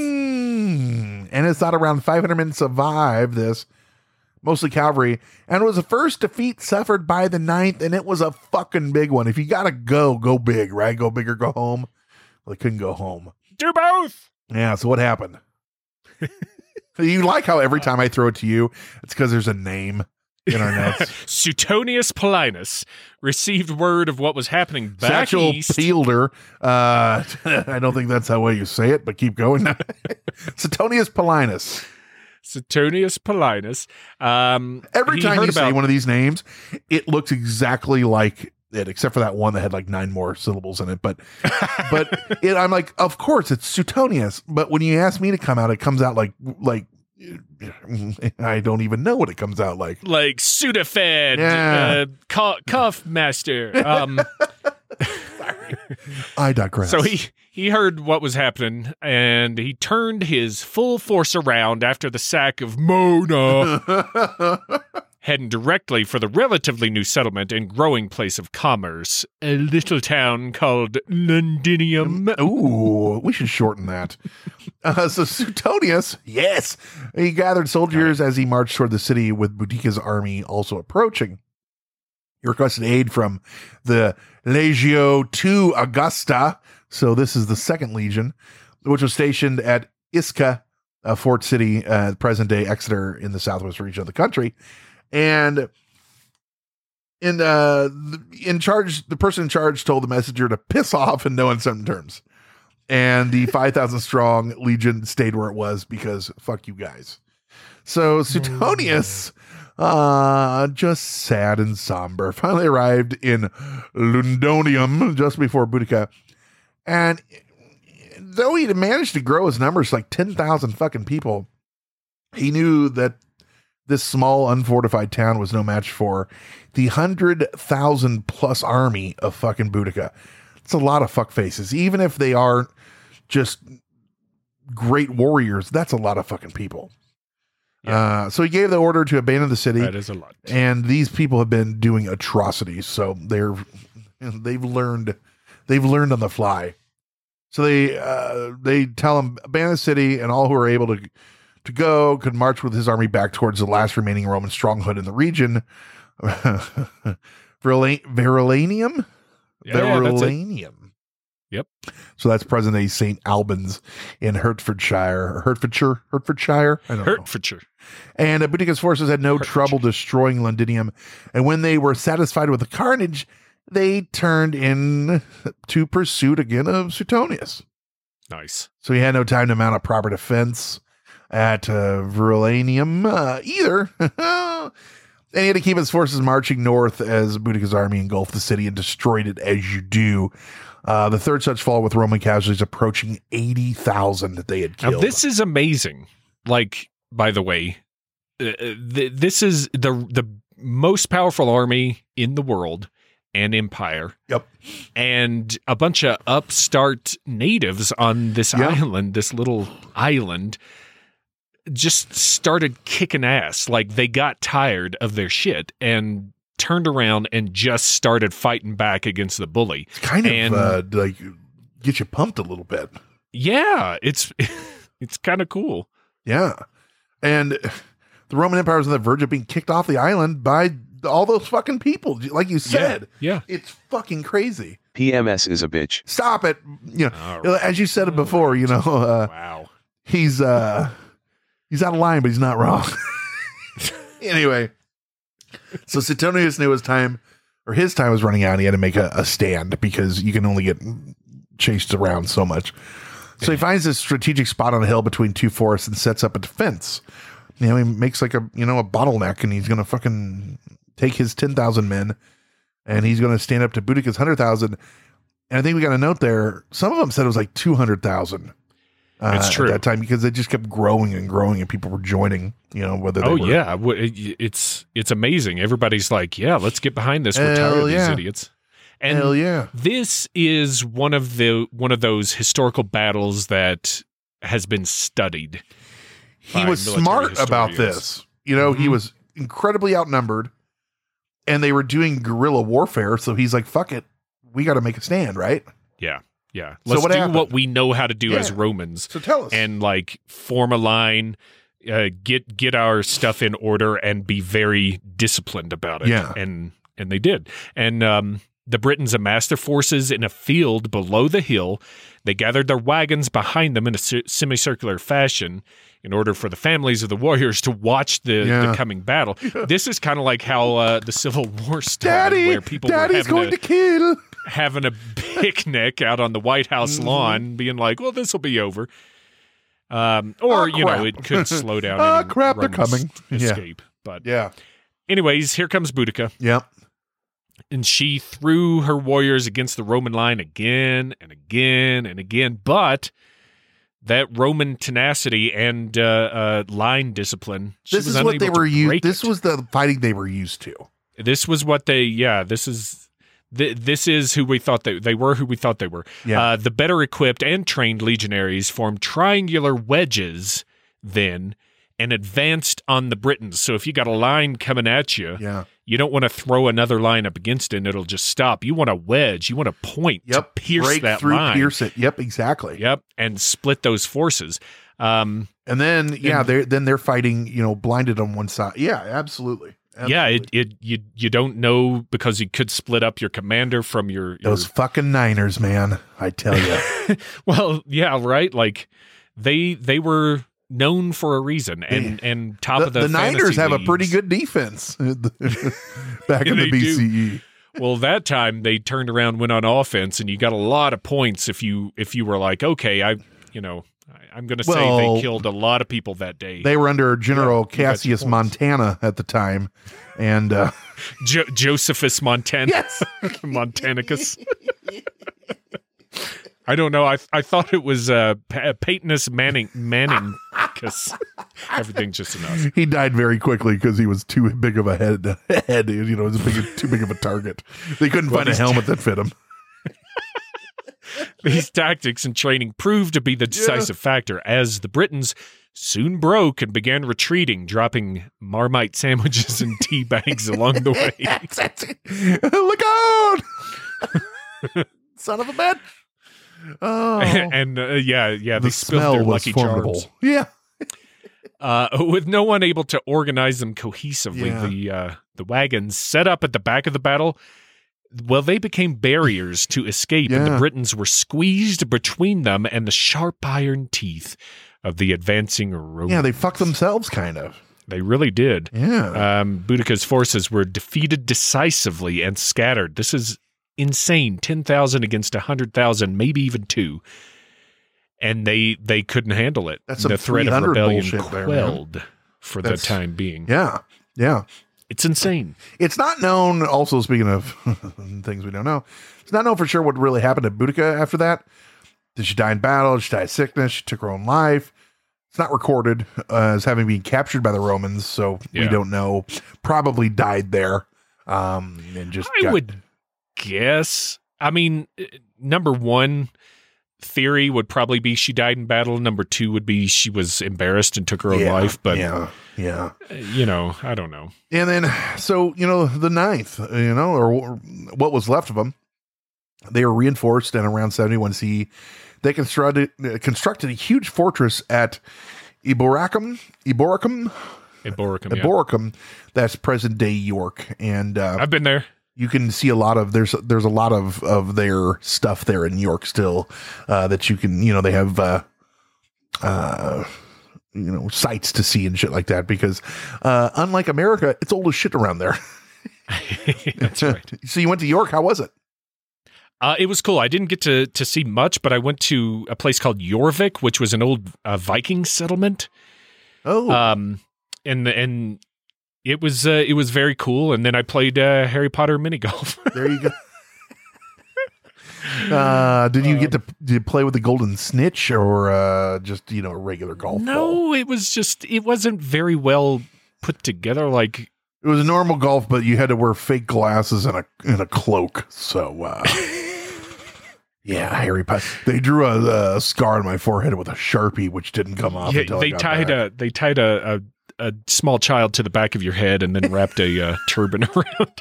Mm. And it's not around five hundred men survived this, mostly cavalry, and it was the first defeat suffered by the ninth, and it was a fucking big one. If you gotta go, go big, right? Go big or go home. Well, they couldn't go home. Do both. Yeah, so what happened? You like how every time I throw it to you, it's because there's a name in our notes. Suetonius Paulinus received word of what was happening back Satchel east. Fielder. Uh, I don't think that's how way you say it, but keep going. Suetonius Paulinus. Suetonius Paulinus. Um, Every he time heard you say about- one of these names, it looks exactly like it, except for that one that had like nine more syllables in it. But, but it, I'm like, of course it's Suetonius. But when you ask me to come out, it comes out like like. I don't even know what it comes out like. Like Sudafed, Yeah. uh, cough, cough master. Um, Sorry. I digress. so he, he heard what was happening, and he turned his full force around after the sack of Mona, heading directly for the relatively new settlement and growing place of commerce, a little town called Londinium. Ooh, we should shorten that. Uh, so Suetonius, yes, he gathered soldiers as he marched toward the city with Boudicca's army also approaching. He requested aid from the Legio II Augusta, so this is the second legion, which was stationed at Isca, a fort city, uh, present-day Exeter in the southwest region of the country. And in uh, in charge, the person in charge told the messenger to piss off in no uncertain terms. And the five thousand strong legion stayed where it was because fuck you guys. So Suetonius, uh, just sad and somber, finally arrived in Lundonium just before Boudica. And though he managed to grow his numbers like ten thousand fucking people, he knew that this small, unfortified town was no match for the one hundred thousand plus army of fucking Boudica. It's a lot of fuck faces. Even if they aren't just great warriors, that's a lot of fucking people. Yeah. Uh, so he gave the order to abandon the city. That is a lot. And these people have been doing atrocities. So they're, they've learned, they've learned on the fly. So they, uh, they tell him abandon the city, and all who are able to, to go could march with his army back towards the last remaining Roman stronghold in the region. Verulamium? Yeah, that's it. Verulamium. Yep. So that's present day Saint Albans in Hertfordshire, or Hertfordshire, Hertfordshire. I don't Hertfordshire. know. And uh, Boudicca's forces had no trouble destroying Londinium. And when they were satisfied with the carnage, they turned in to pursuit again of Suetonius. Nice. So he had no time to mount a proper defense at uh, Verulamium uh, either. And he had to keep his forces marching north as Boudicca's army engulfed the city and destroyed it as you do. Uh, the third such fall with Roman casualties approaching eighty thousand that they had killed. Now, this is amazing. Like, by the way, uh, th- this is the the most powerful army in the world and empire. Yep. And a bunch of upstart natives on this Yep. island, this little island, just started kicking ass. Like, they got tired of their shit and turned around and just started fighting back against the bully. It's kind of and, uh, like get you pumped a little bit. Yeah, it's it's kind of cool. Yeah. And the Roman Empire was on the verge of being kicked off the island by all those fucking people. Like you said, yeah, yeah. It's fucking crazy. P M S is a bitch. Stop it. You know, All right. as you said it before, you know, uh, Wow. he's, uh, he's out of line, but he's not wrong. Anyway. So Suetonius knew his time, or his time was running out, and he had to make a, a stand because you can only get chased around so much. So he finds this strategic spot on a hill between two forests and sets up a defense. You know, he makes like a, you know, a bottleneck, and he's going to fucking take his ten thousand men, and he's going to stand up to Boudicca's one hundred thousand. And I think we got a note there. Some of them said it was like two hundred thousand. Uh, it's true. At that time, because it just kept growing and growing and people were joining, you know, whether they Oh, were. yeah. It's, it's amazing. Everybody's like, yeah, let's get behind this. We're tired of yeah. these idiots. And Hell yeah. this is one of the one of those historical battles that has been studied. He was smart about this. You know, mm-hmm. he was incredibly outnumbered and they were doing guerrilla warfare. So he's like, fuck it. We got to make a stand, right? Yeah. Yeah. So Let's what do happened? what we know how to do Yeah. as Romans. So tell us. And like form a line, uh, get get our stuff in order and be very disciplined about it. Yeah. And and they did. And um, the Britons amassed their forces in a field below the hill. They gathered their wagons behind them in a c- semicircular fashion in order for the families of the warriors to watch the, Yeah. the coming battle. This is kind of like how uh, the Civil War started, Daddy, where people Daddy's were having going a, to kill. having a picnic out on the White House Mm-hmm. lawn, being like, well, this will be over. Um, or, Oh, you know, crap. it could slow down Oh, any crap, they're Romans' coming. Yeah. escape. But Yeah. anyways, here comes Boudica. Yep. And she threw her warriors against the Roman line again and again and again. But that Roman tenacity and uh, uh, line discipline, she This was is what they unable to were used. break This it. was the fighting they were used to. This was what they, yeah, this is, th- this is who we thought they, they were, who we thought they were. Yeah. Uh, the better equipped and trained legionaries formed triangular wedges then and advanced on the Britons. So if you got a line coming at you, Yeah. you don't want to throw another line up against it and it'll just stop. You want a wedge. You want a point Yep. to pierce Break that through, line. pierce it. Yep. Exactly. Yep. And split those forces. Um, And then, yeah, And- they're then they're fighting, you know, blinded on one side. Yeah, absolutely. yeah, it, Absolutely. it you you don't know because you could split up your commander from your, your Those fucking Niners, man. I tell you. well, yeah, right. Like they they were known for a reason, and and top the, of the the Niners fantasy have a pretty leagues- good defense back in They the B C E. Well, that time they turned around, went on offense, and you got a lot of points if you if you were like, okay, I you know I, I'm going to say Well, they killed a lot of people that day. They were under General Yeah, you got your Cassius points. Montana at the time, and uh, jo- Josephus Montana, Yes. Montanicus. I don't know. I I thought it was uh, pa- Peytonus Manning Manningcus. Everything's just enough. he died very quickly because he was too big of a head. Head, you know, it was a big, too big of a target. They couldn't Well, find a he's- helmet that fit him. These tactics and training proved to be the decisive factor as the Britons soon broke and began retreating, dropping Marmite sandwiches and tea bags along the way. That's it. Look out! Son of a bitch! Oh, and uh, yeah, yeah, they the spilled smell their was lucky formidable. charms. Yeah, Uh, with no one able to organize them cohesively, Yeah. the uh, the wagons set up at the back of the battle, well, they became barriers to escape, and the Yeah. Britons were squeezed between them and the sharp iron teeth of the advancing Romans. yeah, they fucked themselves, kind of. They really did. Yeah, Um, Boudica's forces were defeated decisively and scattered. This is insane. ten thousand against one hundred thousand, maybe even two. And they they couldn't handle it. That's some the threat of three hundred rebellion bullshit there, man. quelled for That's- the time being. yeah, yeah. It's insane. It's not known. Also, speaking of things we don't know, it's not known for sure what really happened to Boudica after that. Did she die in battle? Did she die of sickness? She took her own life. It's not recorded uh, as having been captured by the Romans, so we Yeah. don't know. Probably died there, um, and just I got- would guess. I mean, uh, number one theory would probably be she died in battle. Number two would be she was embarrassed and took her own yeah, life. But yeah, yeah. uh, you know, I don't know. And then, so, you know, the ninth, you know, or, or what was left of them, they were reinforced, and around seventy-one C, they constructed uh, constructed a huge fortress at Eboracum, Eboracum, Eboracum, yeah. Eboracum, that's present day York, and uh, I've been there. you can see a lot of there's there's a lot of of their stuff there in York still uh, that you can, you know, they have uh, uh, you know, sites to see and shit like that, because uh, unlike America, it's old as shit around there. That's right. So you went to York. How was it? Uh, it was cool. I didn't get to to see much, but I went to a place called Jorvik, which was an old uh, Viking settlement. Oh, Um, and and it was uh, it was very cool. And then I played uh, Harry Potter mini golf. there you go. Uh, did you get to did you play with the golden snitch or uh, just you know a regular golf no, ball? it was just it wasn't very well put together. Like it was a normal golf, but you had to wear fake glasses and a and a cloak. So uh, yeah, Harry Potter. They drew a, a scar on my forehead with a Sharpie, which didn't come off. Yeah, until they I got tied back. a they tied a, a a small child to the back of your head and then wrapped a uh, turban around.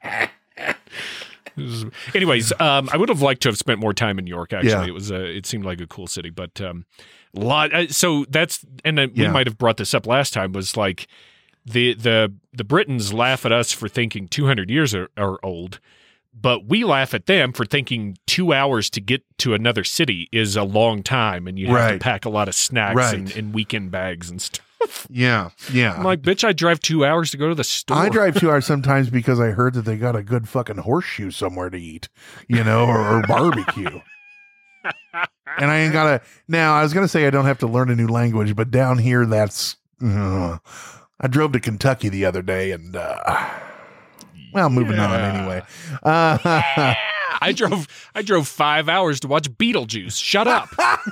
Was, anyways, um, I would have liked to have spent more time in York. Actually, Yeah. it was a, it seemed like a cool city, but um, lot. Uh, so that's and uh, we Yeah. might have brought this up last time. Was like the the the Britons laugh at us for thinking two hundred years are, are old, but we laugh at them for thinking two hours to get to another city is a long time, and you have Right. to pack a lot of snacks Right. and, and weekend bags and stuff. Yeah, yeah. I'm like, bitch, I drive two hours to go to the store. I drive two hours sometimes because I heard that they got a good fucking horseshoe somewhere to eat, you know, or, or barbecue. And I ain't gotta. Now, I was gonna say I don't have to learn a new language, but down here, that's. Uh, I drove to Kentucky the other day, and uh, well, moving on Yeah. anyway. Uh, I drove I drove five hours to watch Beetlejuice. Shut up.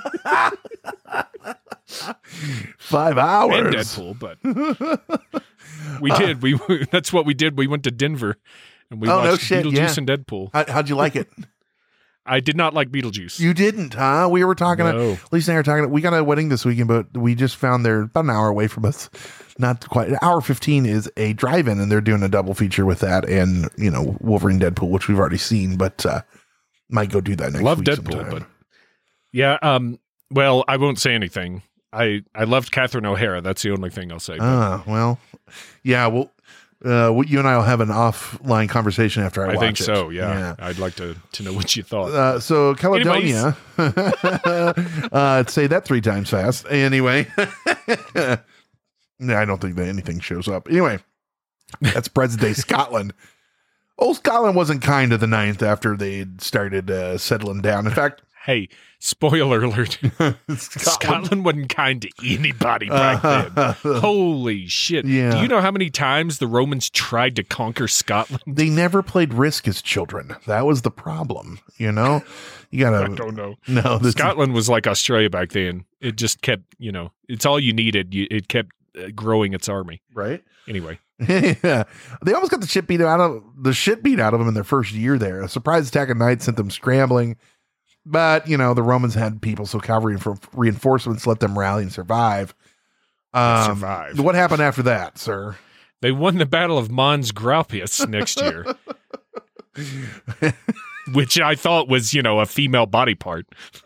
Five hours. And Deadpool, but we did. We that's what we did. We went to Denver and we Oh, no watched shit, Beetlejuice yeah. and Deadpool. How, how'd you like it? I did not like Beetlejuice. You didn't, huh? We were talking. No. Lisa and I were talking. We got a wedding this weekend, but we just found they're about an hour away from us. Not quite. Hour fifteen is a drive-in, and they're doing a double feature with that, and you know Wolverine, Deadpool, which we've already seen, but uh, might go do that next Love week Deadpool, sometime. but yeah. Um. Well, I won't say anything. I I loved Catherine O'Hara. That's the only thing I'll say. Ah, well, yeah. Well, uh, we- you and I will have an offline conversation after I, I watch think it. so. Yeah. I'd like to to know what you thought. Uh, so Caledonia, uh, say that three times fast. Anyway, no, I don't think that anything shows up. Anyway, that's present day Scotland. Old Scotland wasn't kind to the ninth after they started uh, settling down. In fact, Hey, spoiler alert. Scotland, Scotland wasn't kind to anybody back then. Holy shit. Yeah. Do you know how many times the Romans tried to conquer Scotland? they never played Risk as children. That was the problem. You know, you gotta. I don't know. No, this Scotland was like Australia back then. It just kept, you know, it's all you needed. You, it kept uh, growing its army. right. Anyway. Yeah, they almost got the shit beat out of the shit beat out of them in their first year there. A surprise attack at night sent them scrambling, but you know the Romans had people, so cavalry and reinforcements let them rally and survive. Um, survived. What happened after that, sir? They won the Battle of Mons Graupius next year, which I thought was, you know, a female body part.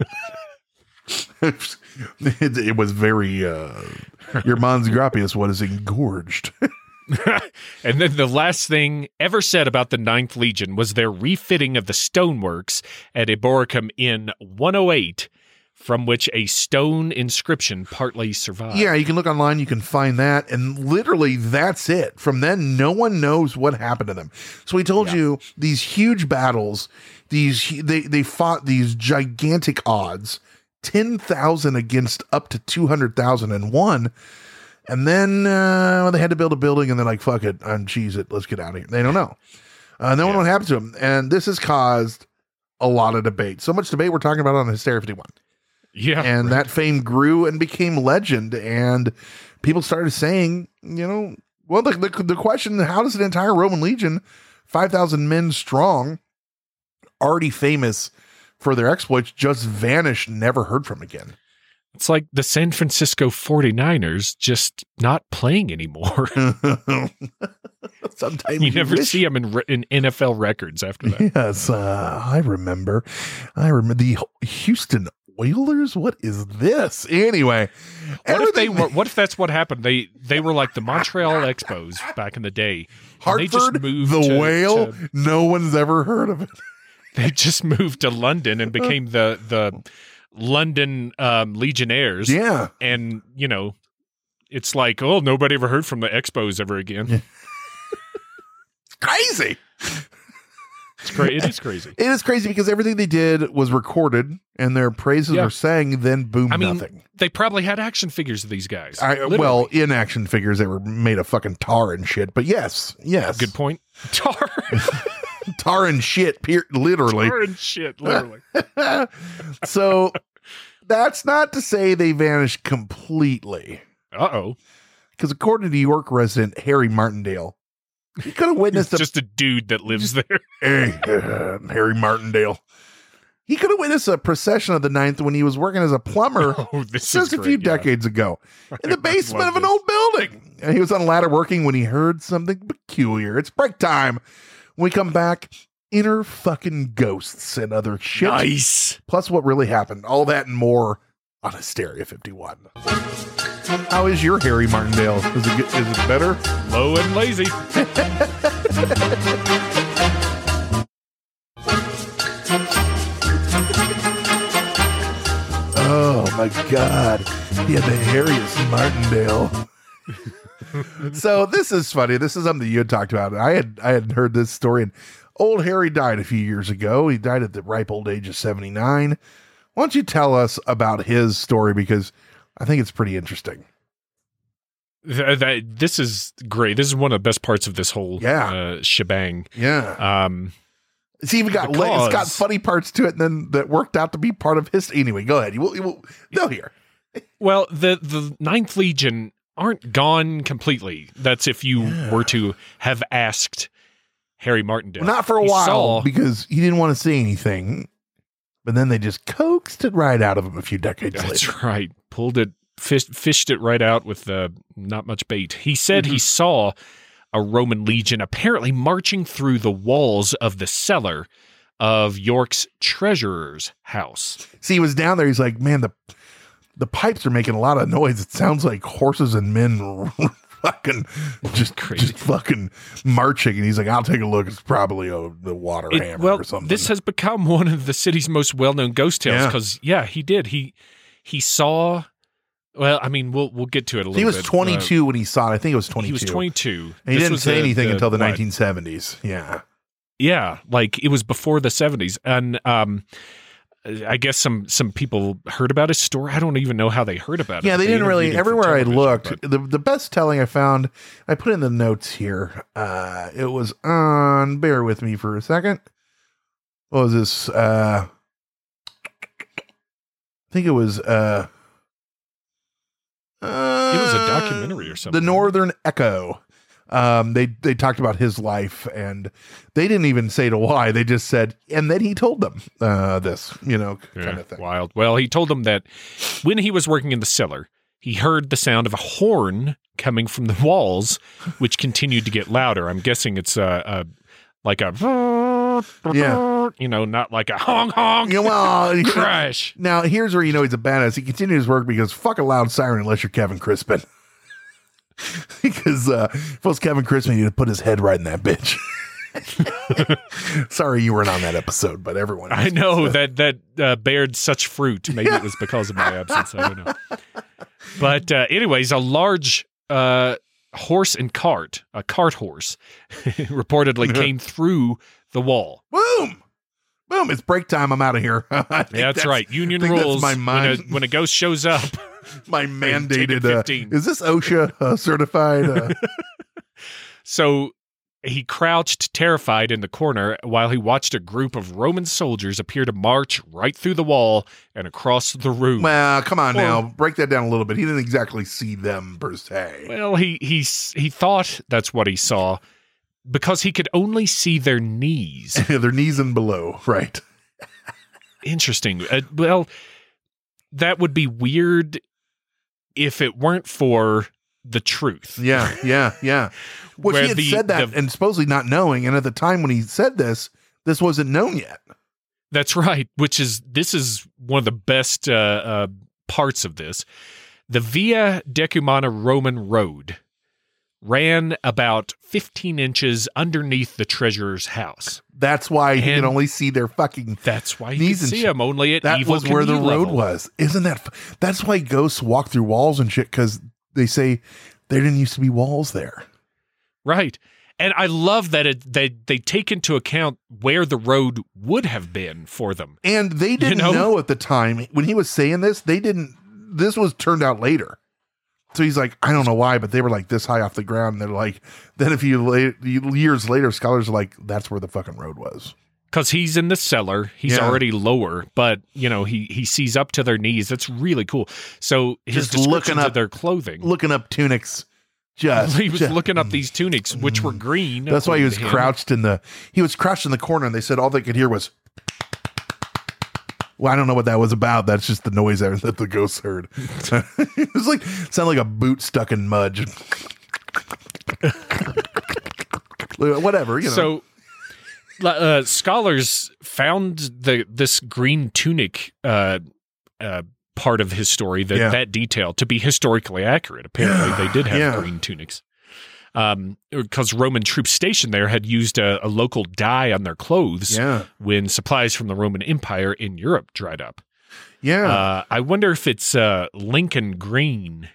it, it was very uh, your Mons Graupius was engorged. And then the last thing ever said about the Ninth Legion was their refitting of the stoneworks at Eboracum in one oh eight, from which a stone inscription partly survived. Yeah, you can look online, you can find that, and literally that's it. From then, no one knows what happened to them. So we told Yeah. you these huge battles, these they they fought these gigantic odds, ten thousand against up to two hundred thousand and one. And then uh, they had to build a building, and they're like, fuck it, uncheese it, let's get out of here. They don't know. Uh, no one Yeah. what happened to them. And this has caused a lot of debate. So much debate we're talking about on Hysteria fifty-one. Yeah. And that fame grew and became legend. And people started saying, you know, well, the, the, the question, how does an entire Roman legion, five thousand men strong, already famous for their exploits, just vanish, never heard from again? It's like the San Francisco forty-niners just not playing anymore. Sometimes You never wish- see them in, re- in N F L records after that. Yes, uh, I remember. I remember the Houston Oilers. What is this? Anyway, What if they everything- were? What if that's what happened? They they were like the Montreal Expos back in the day. and they just Hartford, moved the to- whale? to- No one's ever heard of it. they just moved to London and became the the London um, Legionnaires. Yeah. And you know, it's like, oh, nobody ever heard from the Expos ever again. Yeah. Crazy. It's crazy. It is crazy. It is crazy because everything they did was recorded and their praises Yeah. were sang, then boom, I mean, nothing. they probably had action figures of these guys. I, Literally. well, in action figures, they were made of fucking tar and shit. But yes, yes. Good point. Tar. tar and shit, per- literally. Tar and shit, literally. So that's not to say they vanished completely. Uh-oh. Because according to York resident Harry Martindale, he could have witnessed It's a, just a dude that lives there. hey, uh, Harry Martindale. He could have witnessed a procession of the ninth when he was working as a plumber Oh, this just is a few great, yeah. decades ago in the I basement love of an this. old building. And he was on a ladder working when he heard something peculiar. It's break time. When we come back, inner fucking ghosts and other shit. Nice. Plus what really happened. All that and more on Hysteria fifty-one. How is your Harry Martindale? Is it, is it better? Low and lazy. Oh my God. He had the hairiest Martindale. So this is funny. This is something you had talked about. I had I had heard this story, and old Harry died a few years ago. He died at the ripe old age of seventy-nine. Why don't you tell us about his story? Because I think it's pretty interesting. Th- that, this is great. This is one of the best parts of this whole Yeah. uh, shebang. Yeah. Um, It's even got because- it's got funny parts to it, and then that worked out to be part of history. Anyway, go ahead. You will, you will, they'll hear. well, the, the Ninth Legion aren't gone completely. That's if you Yeah. were to have asked Harry Martindale. Well, not for a He while saw- because he didn't want to say anything. But then they just coaxed it right out of him a few decades That's later. right. Pulled it, fish, fished it right out with uh, not much bait. He said Mm-hmm. he saw a Roman legion apparently marching through the walls of the cellar of York's treasurer's house. See, he was down there. He's like, man, the the pipes are making a lot of noise. It sounds like horses and men fucking just Crazy. just fucking marching. And he's like, I'll take a look. It's probably a, the water It- hammer well, or something. this has become one of the city's most well-known ghost tales Yeah. because, yeah. he did. He he saw. Well, I mean, we'll we'll get to it a little. he was bit. twenty-two when he saw it. I think it was Uh, twenty-two. he was twenty-two. And he This didn't was say the- anything the, until the what? nineteen seventies. Yeah. Yeah, like it was before the seventies, and um, I guess some some people heard about his story. I don't even know how they heard about it. Yeah, they didn't really. interviewed him for Everywhere I television, looked, but- the the best telling I found, I put in the notes here. Uh, it was on. Bear with me for a second. What was this? Uh, I think it was. Uh, uh, It was a documentary or something. The Northern Echo. Um, they they talked about his life, and they didn't even say to why. They just said, and then he told them uh, this, you know, kind Yeah, of thing. wild. Well, he told them that when he was working in the cellar, he heard the sound of a horn coming from the walls, which continued to get louder. I'm guessing it's a, a like a Yeah. you know, not like a honk honk Yeah, well, you know, crash. now here's where you know he's a badass. He continued his work because fuck a loud siren unless you're Kevin Crispin. Because uh, if it was Kevin Crispin, he'd have put his head right in that bitch. Sorry you weren't on that episode, but everyone. I is. know that that uh, bared such fruit. Maybe it was because of my absence. I don't know. But uh, anyways, a large uh, horse and cart, a cart horse, reportedly came through the wall. Boom, boom! It's break time. I'm out of here. I think That's, right. Union I think that's rules. my when, a, mind. when a ghost shows up. My mandated. Take it Uh, fifteen. is this OSHA uh, certified? Uh, So he crouched terrified in the corner while he watched a group of Roman soldiers appear to march right through the wall and across the room. well, come on Or- now, break that down a little bit. He didn't exactly see them per se. Well, he he s- he thought that's what he saw because he could only see their knees. Their knees and below, right? Interesting. Uh, well, that would be weird if it weren't for the truth. Yeah, yeah, yeah. Well, Where she had the- said that the- and supposedly not knowing. And at the time when he said this, this wasn't known yet. That's right. Which is this is one of the best uh, uh, parts of this. The Via Decumana Roman Road ran about fifteen inches underneath the treasurer's house. That's why he And could only see their fucking That's why you knees could and see shit. them only at That evil was where the Canoe road level. was. Isn't that? f- That's why ghosts walk through walls and shit, because they say there didn't used to be walls there. Right. And I love that it, they, they take into account where the road would have been for them. And they didn't know? know at the time when he was saying this. They didn't. This was turned out later. So he's like, I don't know why, but they were like this high off the ground. And they're like, then if you lay, years later, scholars are like, that's where the fucking road was. Because he's in the cellar. He's Yeah. already lower, but, you know, he, he sees up to their knees. That's really cool. So his Just descriptions looking up- of their clothing. Looking up tunics. Just, he was just- looking up these tunics, which were green. That's why he was according to him. crouched in the, he was crouched in the corner and they said all they could hear was, well, I don't know what that was about. That's just the noise that the ghosts heard. It was like, sounded like a boot stuck in mud. Whatever, you know. So uh, scholars found the this green tunic uh, uh, part of his story, that, Yeah. that detail, to be historically accurate. Apparently, they did have Yeah. green tunics. Um, because Roman troops stationed there had used a, a local dye on their clothes Yeah. when supplies from the Roman Empire in Europe dried up. Yeah. Uh, I wonder if it's uh, Lincoln green.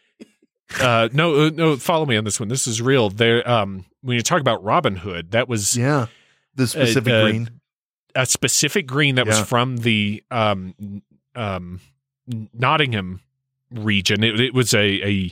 uh, no, uh, no. Follow me on this one. This is real. There, um, when you talk about Robin Hood, that was yeah. The specific uh, green. a specific green that was Yeah. from the um, n- um, Nottingham region. It, it was a, a,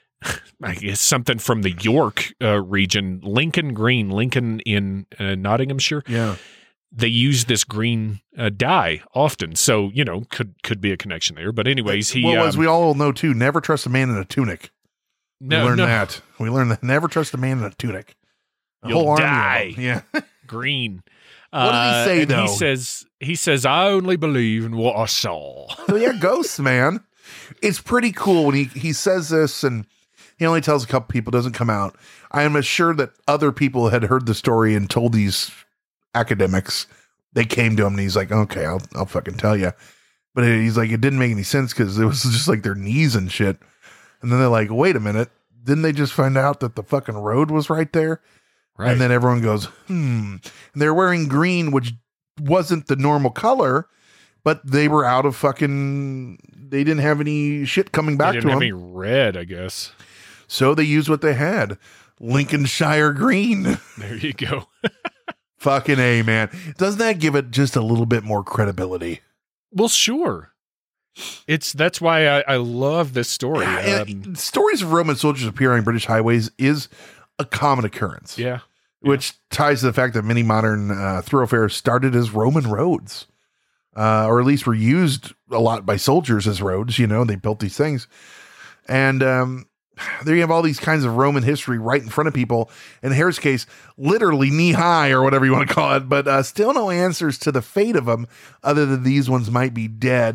I guess something from the York uh, region. Lincoln green, Lincoln in uh, Nottinghamshire. Yeah. They use this green uh, dye often, so you know could could be a connection there. But anyways, he well, as um, we all know too, never trust a man in a tunic. no, we learned no, that. We learned that. Never trust a man in a tunic. A You'll whole army of die. them. Yeah. green. What did he Uh, say, and though? He says he says I only believe in what I saw. So yeah, ghosts, man. It's pretty cool when he, he says this and he only tells a couple people, doesn't come out. I am assured that other people had heard the story and told these academics. They came to him and he's like, okay, I'll I'll fucking tell you. But he's like, it didn't make any sense because it was just like their knees and shit. And then they're like, wait a minute. Didn't they just find out that the fucking road was right there? Right. And then everyone goes, hmm. And they're wearing green, which wasn't the normal color, but they were out of fucking, they didn't have any shit coming back They to didn't them. have any red, I guess. So they used what they had. Lincolnshire green. There you go. Fucking A, man. Doesn't that give it just a little bit more credibility? Well, sure. It's that's why I, I love this story. Yeah, Um, and stories of Roman soldiers appearing on British highways is a common occurrence. yeah. Which ties to the fact that many modern uh, thoroughfares started as Roman roads, uh, or at least were used a lot by soldiers as roads. You know, they built these things. And um, there you have all these kinds of Roman history right in front of people. In Harris' case, literally knee high or whatever you want to call it, but uh, still no answers to the fate of them other than these ones might be dead,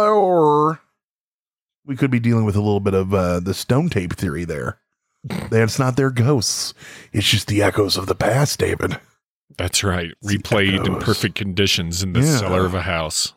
or we could be dealing with a little bit of uh, the stone tape theory there. That's not their ghosts. It's just the echoes of the past, David. That's right. Replayed in echoes. perfect conditions in the Yeah. cellar of a house.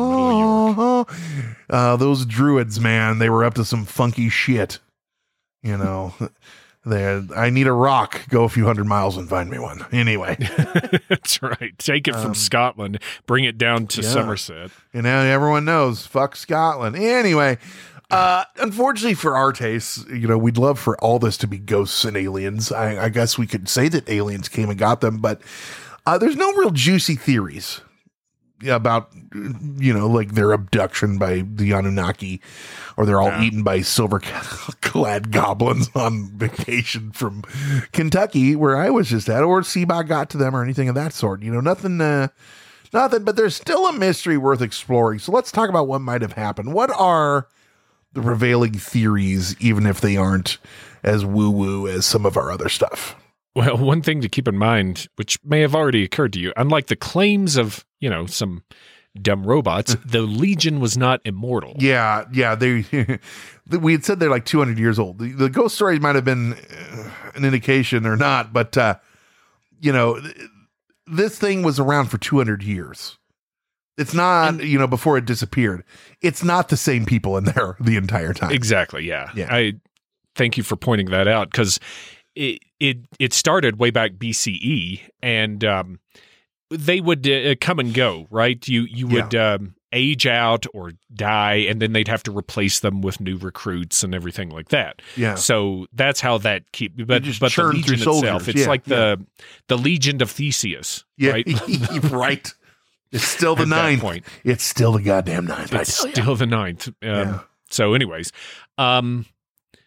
Oh, uh, those druids, man, they were up to some funky shit. You know, they I need a rock. Go a few hundred miles and find me one. Anyway, That's right. Take it Um, from Scotland, bring it down to yeah. Somerset. and now everyone knows, fuck Scotland. Anyway, uh, unfortunately for our tastes, you know, we'd love for all this to be ghosts and aliens. I, I guess we could say that aliens came and got them, but uh, there's no real juicy theories about, you know, like their abduction by the Anunnaki, or they're all Yeah. eaten by silver clad goblins on vacation from Kentucky, where I was just at, or Seabot got to them, or anything of that sort. You know, nothing, uh, nothing, but there's still a mystery worth exploring. So let's talk about what might have happened. What are the prevailing theories, even if they aren't as woo woo as some of our other stuff? Well, one thing to keep in mind, which may have already occurred to you, unlike the claims of, you know, some dumb robots, the Legion was not immortal. Yeah, yeah. They we had said they're like two hundred years old. The, the ghost story might have been uh, an indication or not, but uh, you know, th- this thing was around for two hundred years. It's not, And- you know, before it disappeared. It's not the same people in there the entire time. Exactly, yeah. Yeah. I thank you for pointing that out, because it, it it started way back B C E, and um, they would uh, come and go, right? You you would um, age out or die, and then they'd have to replace them with new recruits and everything like that. Yeah. So that's how that keep. But just but the churn through Legion itself, soldiers. it's Yeah, like the the Legion of Theseus, Yeah, right? right. It's still the At that ninth. point. It's still the goddamn ninth. I It's tell ya. still the ninth. Um, Yeah. So, anyways, um,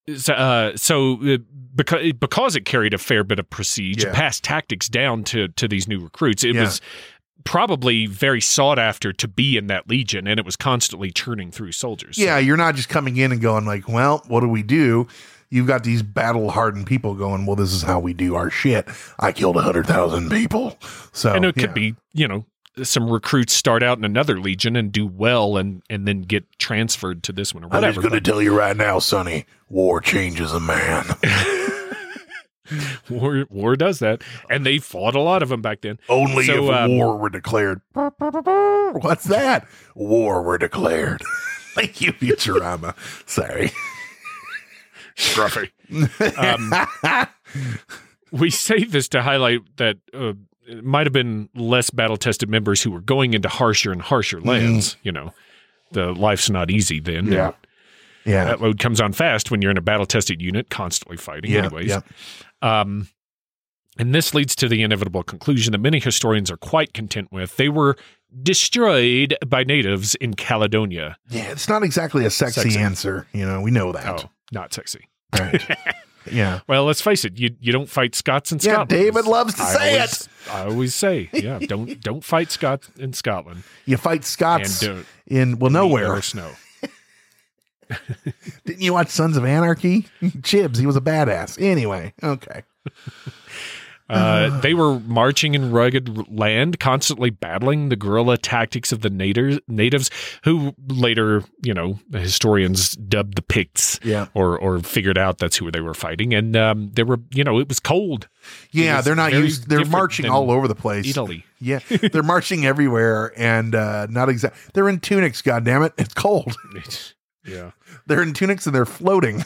Uh, so uh, because because it carried a fair bit of prestige, Yeah. passed tactics down to to these new recruits. It Yeah. was probably very sought after to be in that legion, and it was constantly churning through soldiers. Yeah, you're not just coming in and going like, well, what do we do? You've got these battle-hardened people going, well, this is how we do our shit. I killed one hundred thousand people. So, and it yeah. could be, you know, some recruits start out in another legion and do well and, and then get transferred to this one or I'm whatever. just going to tell you right now, Sonny, war changes a man. war, war does that. And they fought a lot of them back then. Only So, if um, war were declared. What's that? War were declared. Thank you, Futurama. Sorry. Scruffy. Um, we say this to highlight that uh, it might have been less battle-tested members who were going into harsher and harsher lands. Mm. You know, the life's not easy then. Yeah. Yeah. That load comes on fast when you're in a battle-tested unit, constantly fighting yeah, anyways. Yeah. Um, and this leads to the inevitable conclusion that many historians are quite content with. They were destroyed by natives in Caledonia. Yeah, it's not exactly a sexy, Sexy. answer. You know, we know that. Oh, not sexy. Right. Yeah. Well, let's face it. You you don't fight Scots in Yeah, Scotland. David loves to I say always, it. I always say, yeah, don't don't fight Scots in Scotland. You fight Scots And don't in, well, nowhere. Or snow. Didn't you watch Sons of Anarchy? Chibs, he was a badass. Anyway, okay. Uh, they were marching in rugged land, constantly battling the guerrilla tactics of the natives, natives who later, you know, the historians dubbed the Picts, Yeah. or or figured out that's who they were fighting. And um, they were, you know, it was cold. Yeah, It was they're not very used. They're different marching than all over the place. Italy. Yeah, they're marching everywhere, and uh, not exact. They're in tunics. God damn it, it's cold. Yeah, They're in tunics and they're floating.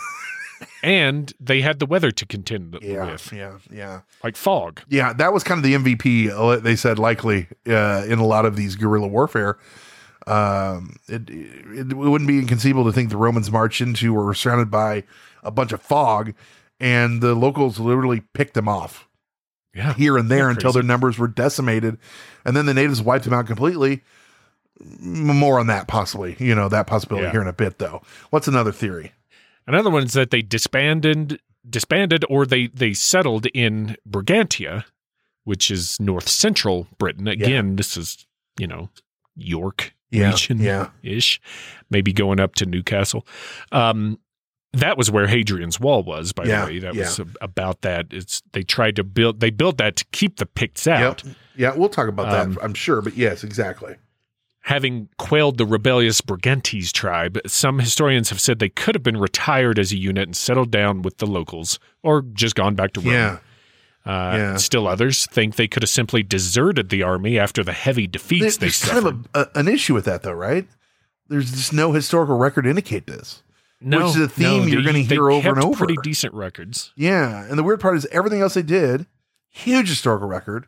and they had the weather to contend Yeah, with, yeah, yeah, like fog. yeah. That was kind of the M V P. uh, They said likely uh, in a lot of these guerrilla warfare. Um, it, it it wouldn't be inconceivable to think the Romans marched into or were surrounded by a bunch of fog, and the locals literally picked them off. Yeah, here and there yeah, until crazy. their numbers were decimated, and then the natives wiped them out completely. M- More on that, possibly. You know, that possibility Yeah. here in a bit, though. What's another theory? Another one is that they disbanded, disbanded, or they they settled in Brigantia, which is north central Britain. Again, this is, you know, York Yeah, region yeah. ish, maybe going up to Newcastle. Um, that was where Hadrian's Wall was, by Yeah, the way. That yeah. was a- about that. It's they tried to build. They built that to keep the Picts out. Yep. Yeah, we'll talk about Um, that, I'm sure. But yes, exactly. Having quelled the rebellious Brigantes tribe, some historians have said they could have been retired as a unit and settled down with the locals, or just gone back to Rome. Yeah. Uh, Yeah. Still others think they could have simply deserted the army after the heavy defeats There's, they there's suffered. kind of a, a, an issue with that, though, right? There's just no historical record to indicate this. no, which is a theme no, you're they- going to they hear over and kept over. Pretty decent records. Yeah, and the weird part is everything else they did, huge historical record.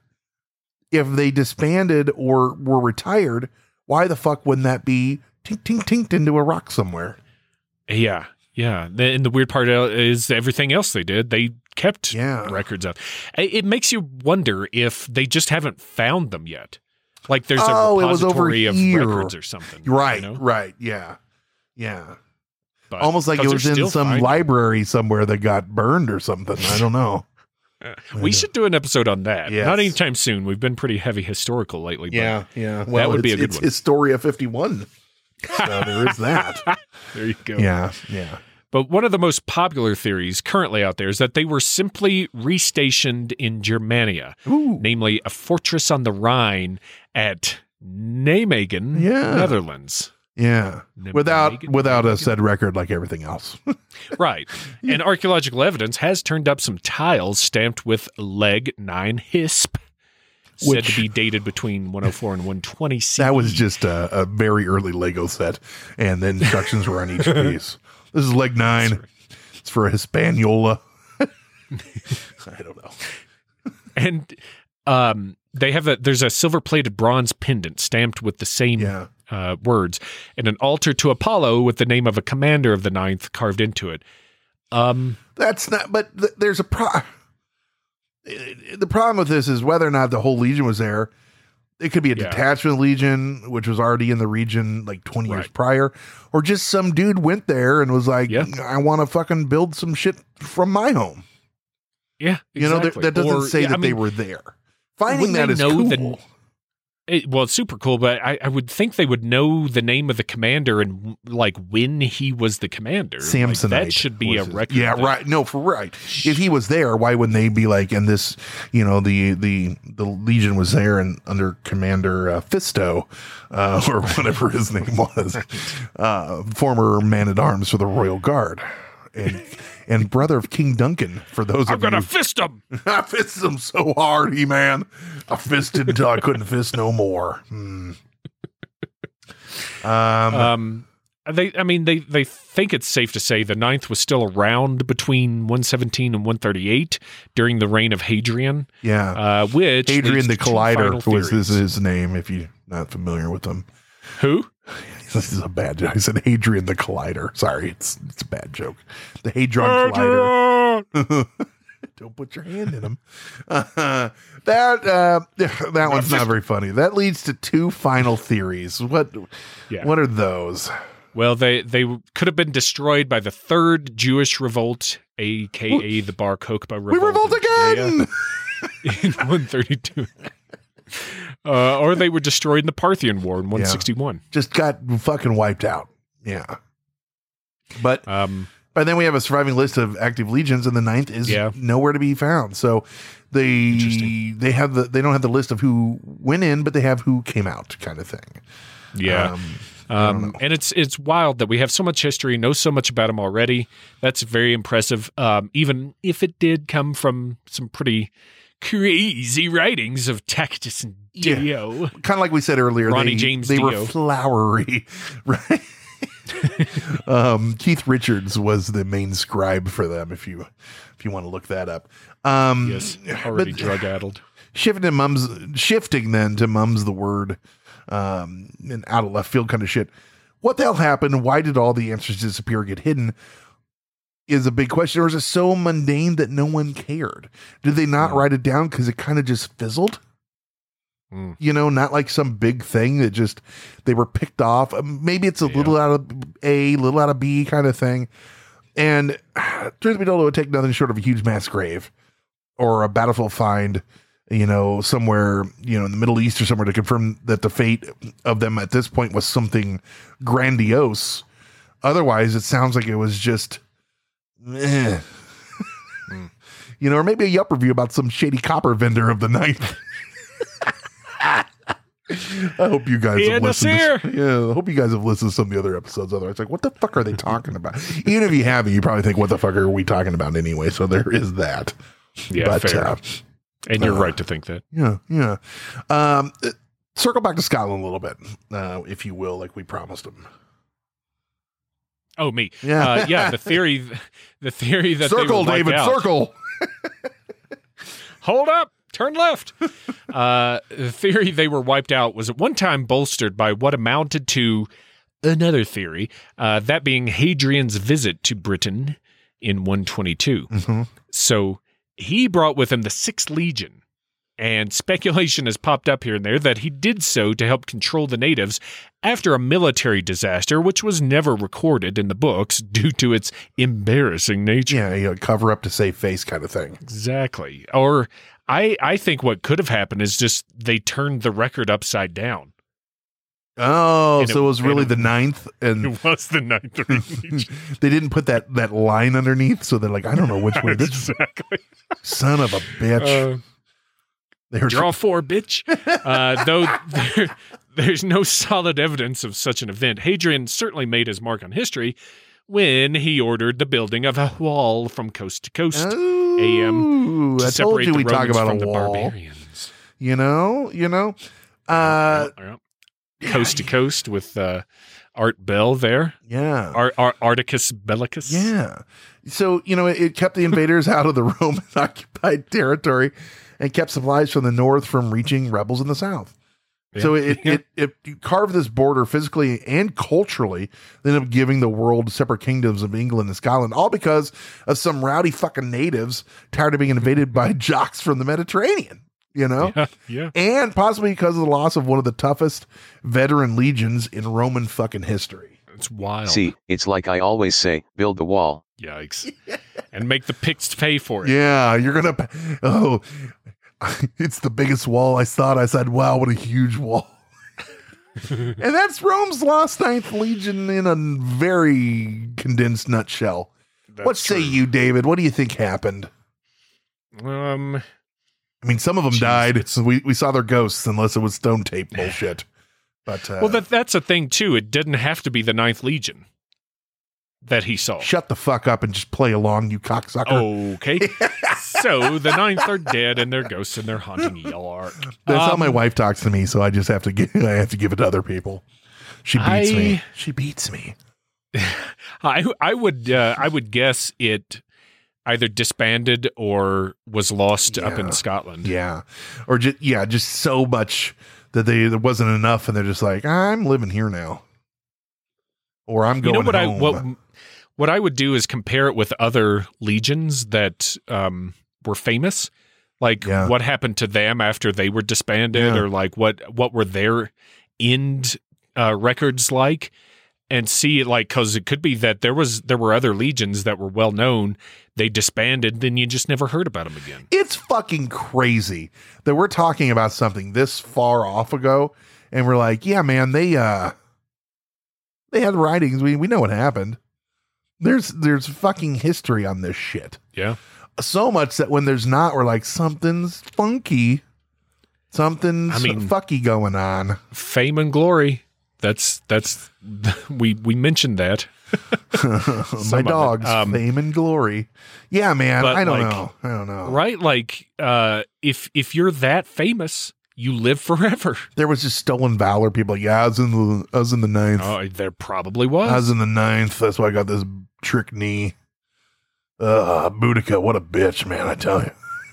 If they disbanded or were retired, why the fuck wouldn't that be tink tink tinked into a rock somewhere? Yeah, yeah. The- And the weird part is everything else they did, they kept Yeah. records of. It it makes you wonder if they just haven't found them yet. Like there's a Oh, it was over repository of here. records or something. Right, you know? right, yeah, yeah. But- Almost like it 'cause was they're in still some finding- library somewhere that got burned or something. I don't know. We should do an episode on that. Yes. Not anytime soon. We've been pretty heavy historical lately. But Yeah, yeah. that would be a it's, good it's one. Historia fifty-one. So there is that. There you go. Yeah, yeah. But one of the most popular theories currently out there is that they were simply restationed in Germania, Ooh. namely a fortress on the Rhine at Nijmegen, Yeah. Netherlands. Yeah. Nijmegen, Without without a Nijmegen. said record like everything else. Right. And archaeological evidence has turned up some tiles stamped with leg nine hisp, said Which- to be dated between one oh four and one twenty C E. That was just a, a very early Lego set, and the instructions were on each piece. This is leg nine. It's for a Hispaniola. I don't know. And um, they have a there's a silver-plated bronze pendant stamped with the same Yeah. uh, words, and an altar to Apollo with the name of a commander of the ninth carved into it. Um, That's not, but th- there's a pro. The problem with this is whether or not the whole legion was there. It could be a Yeah. detachment legion, which was already in the region like twenty years Right. prior, or just some dude went there and was like, Yeah. I want to fucking build some shit from my home. Yeah, You know, exactly. that, that doesn't Or- say yeah, that I they mean, were there. Finding wouldn't that they is know cool. the- It, well, it's super cool, but I, I would think they would know the name of the commander and like when he was the commander. Like, Samsonite. that should be a was his- record. Yeah, thing. right. No, for right. If he was there, why wouldn't they be like, and this, you know, the the the Legion was there and under Commander uh, Fisto, uh, or whatever his name was, uh, former man at arms for the Royal Guard, and and brother of King Duncan. For those I'm of gonna you, fist him. I fisted him so hard, he man. I fisted until I couldn't fist no more. Hmm. Um, Um, they, I mean, they, they think it's safe to say the ninth was still around between one seventeen and one thirty-eight during the reign of Hadrian. yeah. Uh, which Hadrian leads the to two final Collider was his, theories. his name, if you're not familiar with him. Who? This is a bad joke. I said Hadrian the Collider. Sorry, it's it's a bad joke. The Hadron Collider. Don't put your hand in him. Uh, that uh, that one's not very funny. That leads to two final theories. What Yeah. what are those? Well, they, they could have been destroyed by the third Jewish revolt, a k a the Bar Kokhba revolt. We revolt in again. Judea in one thirty-two. Uh, or they were destroyed in the Parthian War in one sixty-one. Just got fucking wiped out. Yeah. But Um, But then we have a surviving list of active legions, and the ninth is Yeah. nowhere to be found. So they Interesting. they have the they don't have the list of who went in, but they have who came out, kind of thing. yeah. Um, I don't Um, know. and it's it's wild that we have so much history, know so much about him already. That's very impressive. Um, even if it did come from some pretty crazy writings of Tacitus and Yeah. Dio. Kind of like we said earlier, Ronnie they, James they Dio. were flowery, right? um, Keith Richards was the main scribe for them. If you if you want to look that up, um, Yes, already but- drug addled. Shifting to mums, shifting then to mums the word, um, and out of left field kind of shit. What the hell happened? Why did all the answers disappear or get hidden? Is a big question. Or is it so mundane that no one cared? Did they not Mm. write it down because it kind of just fizzled? Mm. You know, not like some big thing that just they were picked off. Um, Maybe it's a Yeah. little out of A, little out of B kind of thing. And truth be told, it would take nothing short of a huge mass grave or a battlefield find, you know, somewhere, you know, in the Middle East or somewhere to confirm that the fate of them at this point was something grandiose. Otherwise, it sounds like it was just, eh. You know, or maybe a Yelp review about some shady copper vendor of the night. I hope you guys He have had us listened. To, yeah, I hope you guys have listened to some of the other episodes. Otherwise, like, what the fuck are they talking about? Even if you haven't, you probably think, what the fuck are we talking about anyway? So there is that. Yeah, But, fair. uh, and you're uh, right to think that. Yeah, yeah. Um, uh, circle back to Scotland a little bit, uh, if you will, like we promised them. Oh, me. Yeah. Uh, yeah. The theory, the theory that they Circle, were wiped David, out- circle. Hold up, turn left. uh, the theory they were wiped out was at one time bolstered by what amounted to another theory, uh, that being Hadrian's visit to Britain in one twenty-two. Mhm. So he brought with him the Sixth Legion, and speculation has popped up here and there that he did so to help control the natives after a military disaster, which was never recorded in the books due to its embarrassing nature. Yeah, you know, cover up to save face kind of thing. Exactly. Or I I think what could have happened is just they turned the record upside down. Oh, And so it- it was really and the it- ninth, and It was the ninth Legion. they didn't put that that line underneath, so they're like, I don't know which way this exactly. son of a bitch. Uh, they were Draw four, bitch. Uh, though there, there's no solid evidence of such an event, Hadrian certainly made his mark on history when he ordered the building of a wall from coast to coast. Ooh, A M to I told separate you the we talk Romans about from a the wall. barbarians. You know, you know. Uh, Yeah, yeah. Coast to coast with uh, Art Bell there. yeah. Ar- Ar- Articus Bellicus. Yeah. So, you know, it, it kept the invaders out of the Roman occupied territory and kept supplies from the north from reaching rebels in the south. So it, Yeah. it, it, it carved this border physically and culturally, then ended up giving the world separate kingdoms of England and Scotland, all because of some rowdy fucking natives tired of being invaded by jocks from the Mediterranean. you know? Yeah, yeah. And possibly because of the loss of one of the toughest veteran legions in Roman fucking history. It's wild. See, it's like I always say, build the wall. Yikes. And make the Picts pay for it. Yeah, you're going to, oh, it's the biggest wall I thought. I said, wow, what a huge wall. And that's Rome's lost Ninth Legion in a very condensed nutshell. That's what say true. you, David? What do you think happened? Um, I mean, some of them Jeez, died. it's- We we saw their ghosts, unless it was stone tape bullshit. But uh, well, that that's a thing, too. It didn't have to be the Ninth Legion that he saw. shut the fuck up and just play along, you cocksucker. Okay. So the Ninth are dead, and their ghosts, and they're haunting Elark. That's how Um, my wife talks to me, so I just have to give I have to give it to other people. She beats I- me. She beats me. I I would uh, I would guess it either disbanded or was lost up Yeah. in Scotland. Yeah, or just yeah, just so much that they there wasn't enough, and they're just like, I'm living here now, or I'm You going know what home. I what what I would do is compare it with other legions that um, were famous, like Yeah. what happened to them after they were disbanded, Yeah. or like what what were their end uh, records like, and see like because it could be that there was there were other legions that were well known, they disbanded, then you just never heard about them again. It's fucking crazy that we're talking about something this far off ago, and we're like, yeah, man, they uh they had writings. We we know what happened. There's there's fucking history on this shit. Yeah. So much that when there's not, we're like, something's funky. Something's I mean- fucky going on. Fame and glory. That's that's we we mentioned that. My of it. dogs, Um, fame and glory. Yeah, man. but I don't like- know. I don't know. Right? Like, uh, if if you're that famous, you live forever. There was just stolen valor. People like, yeah, I was in the I was in the ninth. Oh, there probably I was was. in the ninth. That's why I got this trick knee. Uh, Boudica, what a bitch, man! I tell you.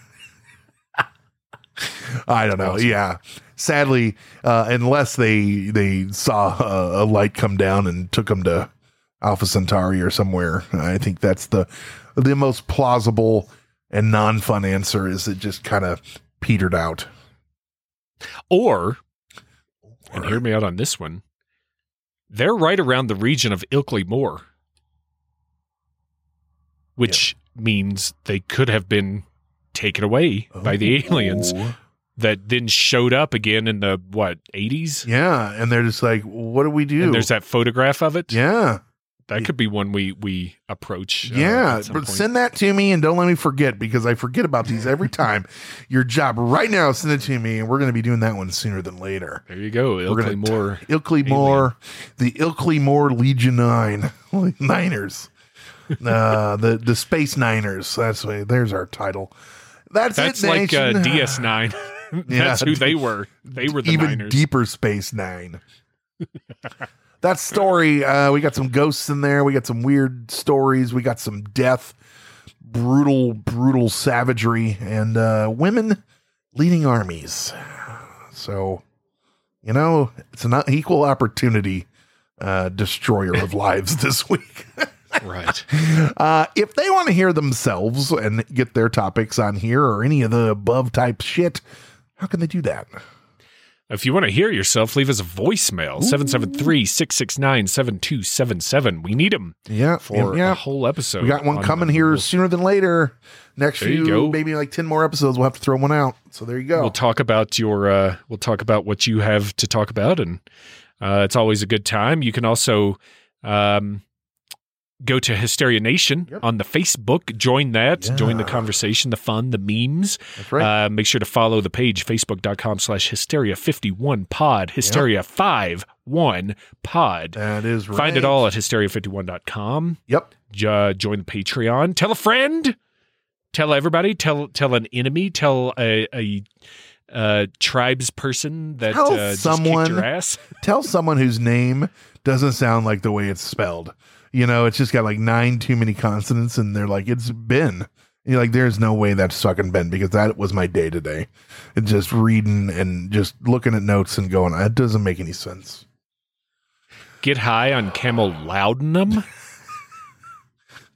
I don't know. Yeah, sadly, uh, unless they they saw a, a light come down and took them to Alpha Centauri or somewhere, I think that's the the most plausible and non fun answer. Is it just kind of petered out? Or, and hear me out on this one, they're right around the region of Ilkley Moor, which means they could have been taken away by the aliens Oh. that then showed up again in the, what, eighties? Yeah, and they're just like, what do we do? And there's that photograph of it. yeah. That could be one we, we approach. uh, Yeah, at some but point. send that to me and don't let me forget, because I forget about these every time. Your job right now, send it to me, and we're going to be doing that one sooner than later. There you go. We're gonna Ilkley Moor. Ilkley Moor, the Ilkley Moor Legion Nine Niners, uh, the the Space Niners. That's what, there's our title. That's, That's it, like uh, nation. D S nine. That's Yeah. who they were. They were the Even Niners. deeper Space Nine. That story, uh, we got some ghosts in there. We got some weird stories. We got some death, brutal, brutal savagery, and uh, women leading armies. So, you know, it's an equal opportunity uh, destroyer of lives this week. Right. Uh, if they want to hear themselves and get their topics on here or any of the above type shit, how can they do that? If you want to hear yourself, leave us a voicemail, seven seven three, six six nine, seven two seven seven. We need them Yeah, for yeah. a whole episode. We got one on coming the- here We'll, sooner than later. Next There you few, go. maybe like ten more episodes, we'll have to throw one out. So there you go. we'll talk about your. Uh, we'll talk about what you have to talk about, and uh, it's always a good time. You can also um, go to Hysteria Nation Yep. on the Facebook. Join that. Join the Yeah. conversation, the fun, the memes. That's right. Uh, make sure to follow the page, facebook.com slash hysteria fifty-one pod, hysteria five one pod. that is right. Find it all at hysteria fifty-one dot com. Yep. Uh, join the Patreon. Tell a friend. Tell everybody. Tell tell an enemy. Tell a, a, uh tribes person that Tell uh, just someone- kicked your ass. Tell someone whose name doesn't sound like the way it's spelled. You know, it's just got like nine too many consonants, and they're like, it's Ben. And you're like, there's no way that's fucking Ben, because that was my day today. And just reading and just looking at notes and going, that doesn't make any sense. Get high on camel laudanum.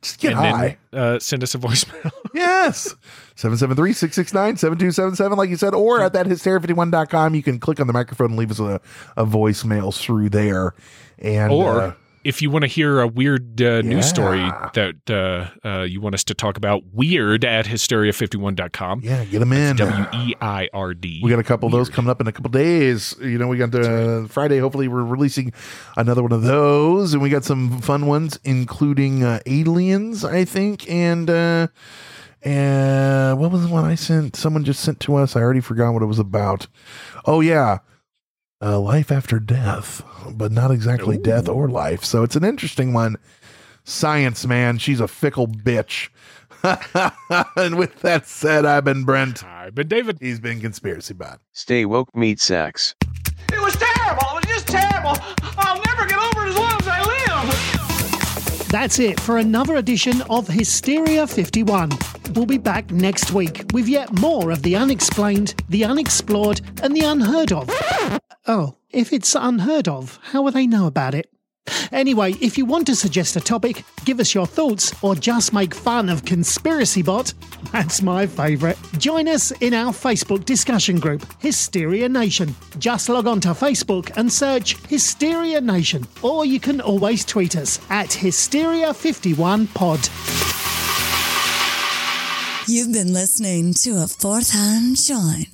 Just get and high. Then, uh, send us a voicemail. Yes. seven seven three, six six nine, seven two seven seven, like you said, or at that hysteria fifty-one dot com. You can click on the microphone and leave us a, a voicemail through there. And Or uh, if you want to hear a weird uh, Yeah. news story that uh, uh, you want us to talk about, weird at hysteria fifty-one dot com. yeah, get them in. W E I R D. We got a couple of those coming up in a couple days. You know, we got the right. Friday. Hopefully, we're releasing another one of those, and we got some fun ones, including uh, aliens, I think, and uh, and what was the one I sent? Someone just sent to us. I already forgot what it was about. Oh yeah, uh, life after death, but not exactly Ooh. death or life. So it's an interesting one. Science, man, she's a fickle bitch. And with that said, I've been Brent. I've been David. He's been Conspiracy Bot. Stay woke, meat sacks. It was terrible. It was just terrible. I'll never get over it as long as I live. That's it for another edition of Hysteria fifty-one. We'll be back next week with yet more of the unexplained, the unexplored, and the unheard of. Oh, if it's unheard of, how will they know about it? Anyway, if you want to suggest a topic, give us your thoughts, or just make fun of Conspiracy Bot, that's my favourite. Join us in our Facebook discussion group, Hysteria Nation. Just log on to Facebook and search Hysteria Nation, or you can always tweet us at Hysteria fifty-one pod. You've been listening to a Fourth Hand Joint.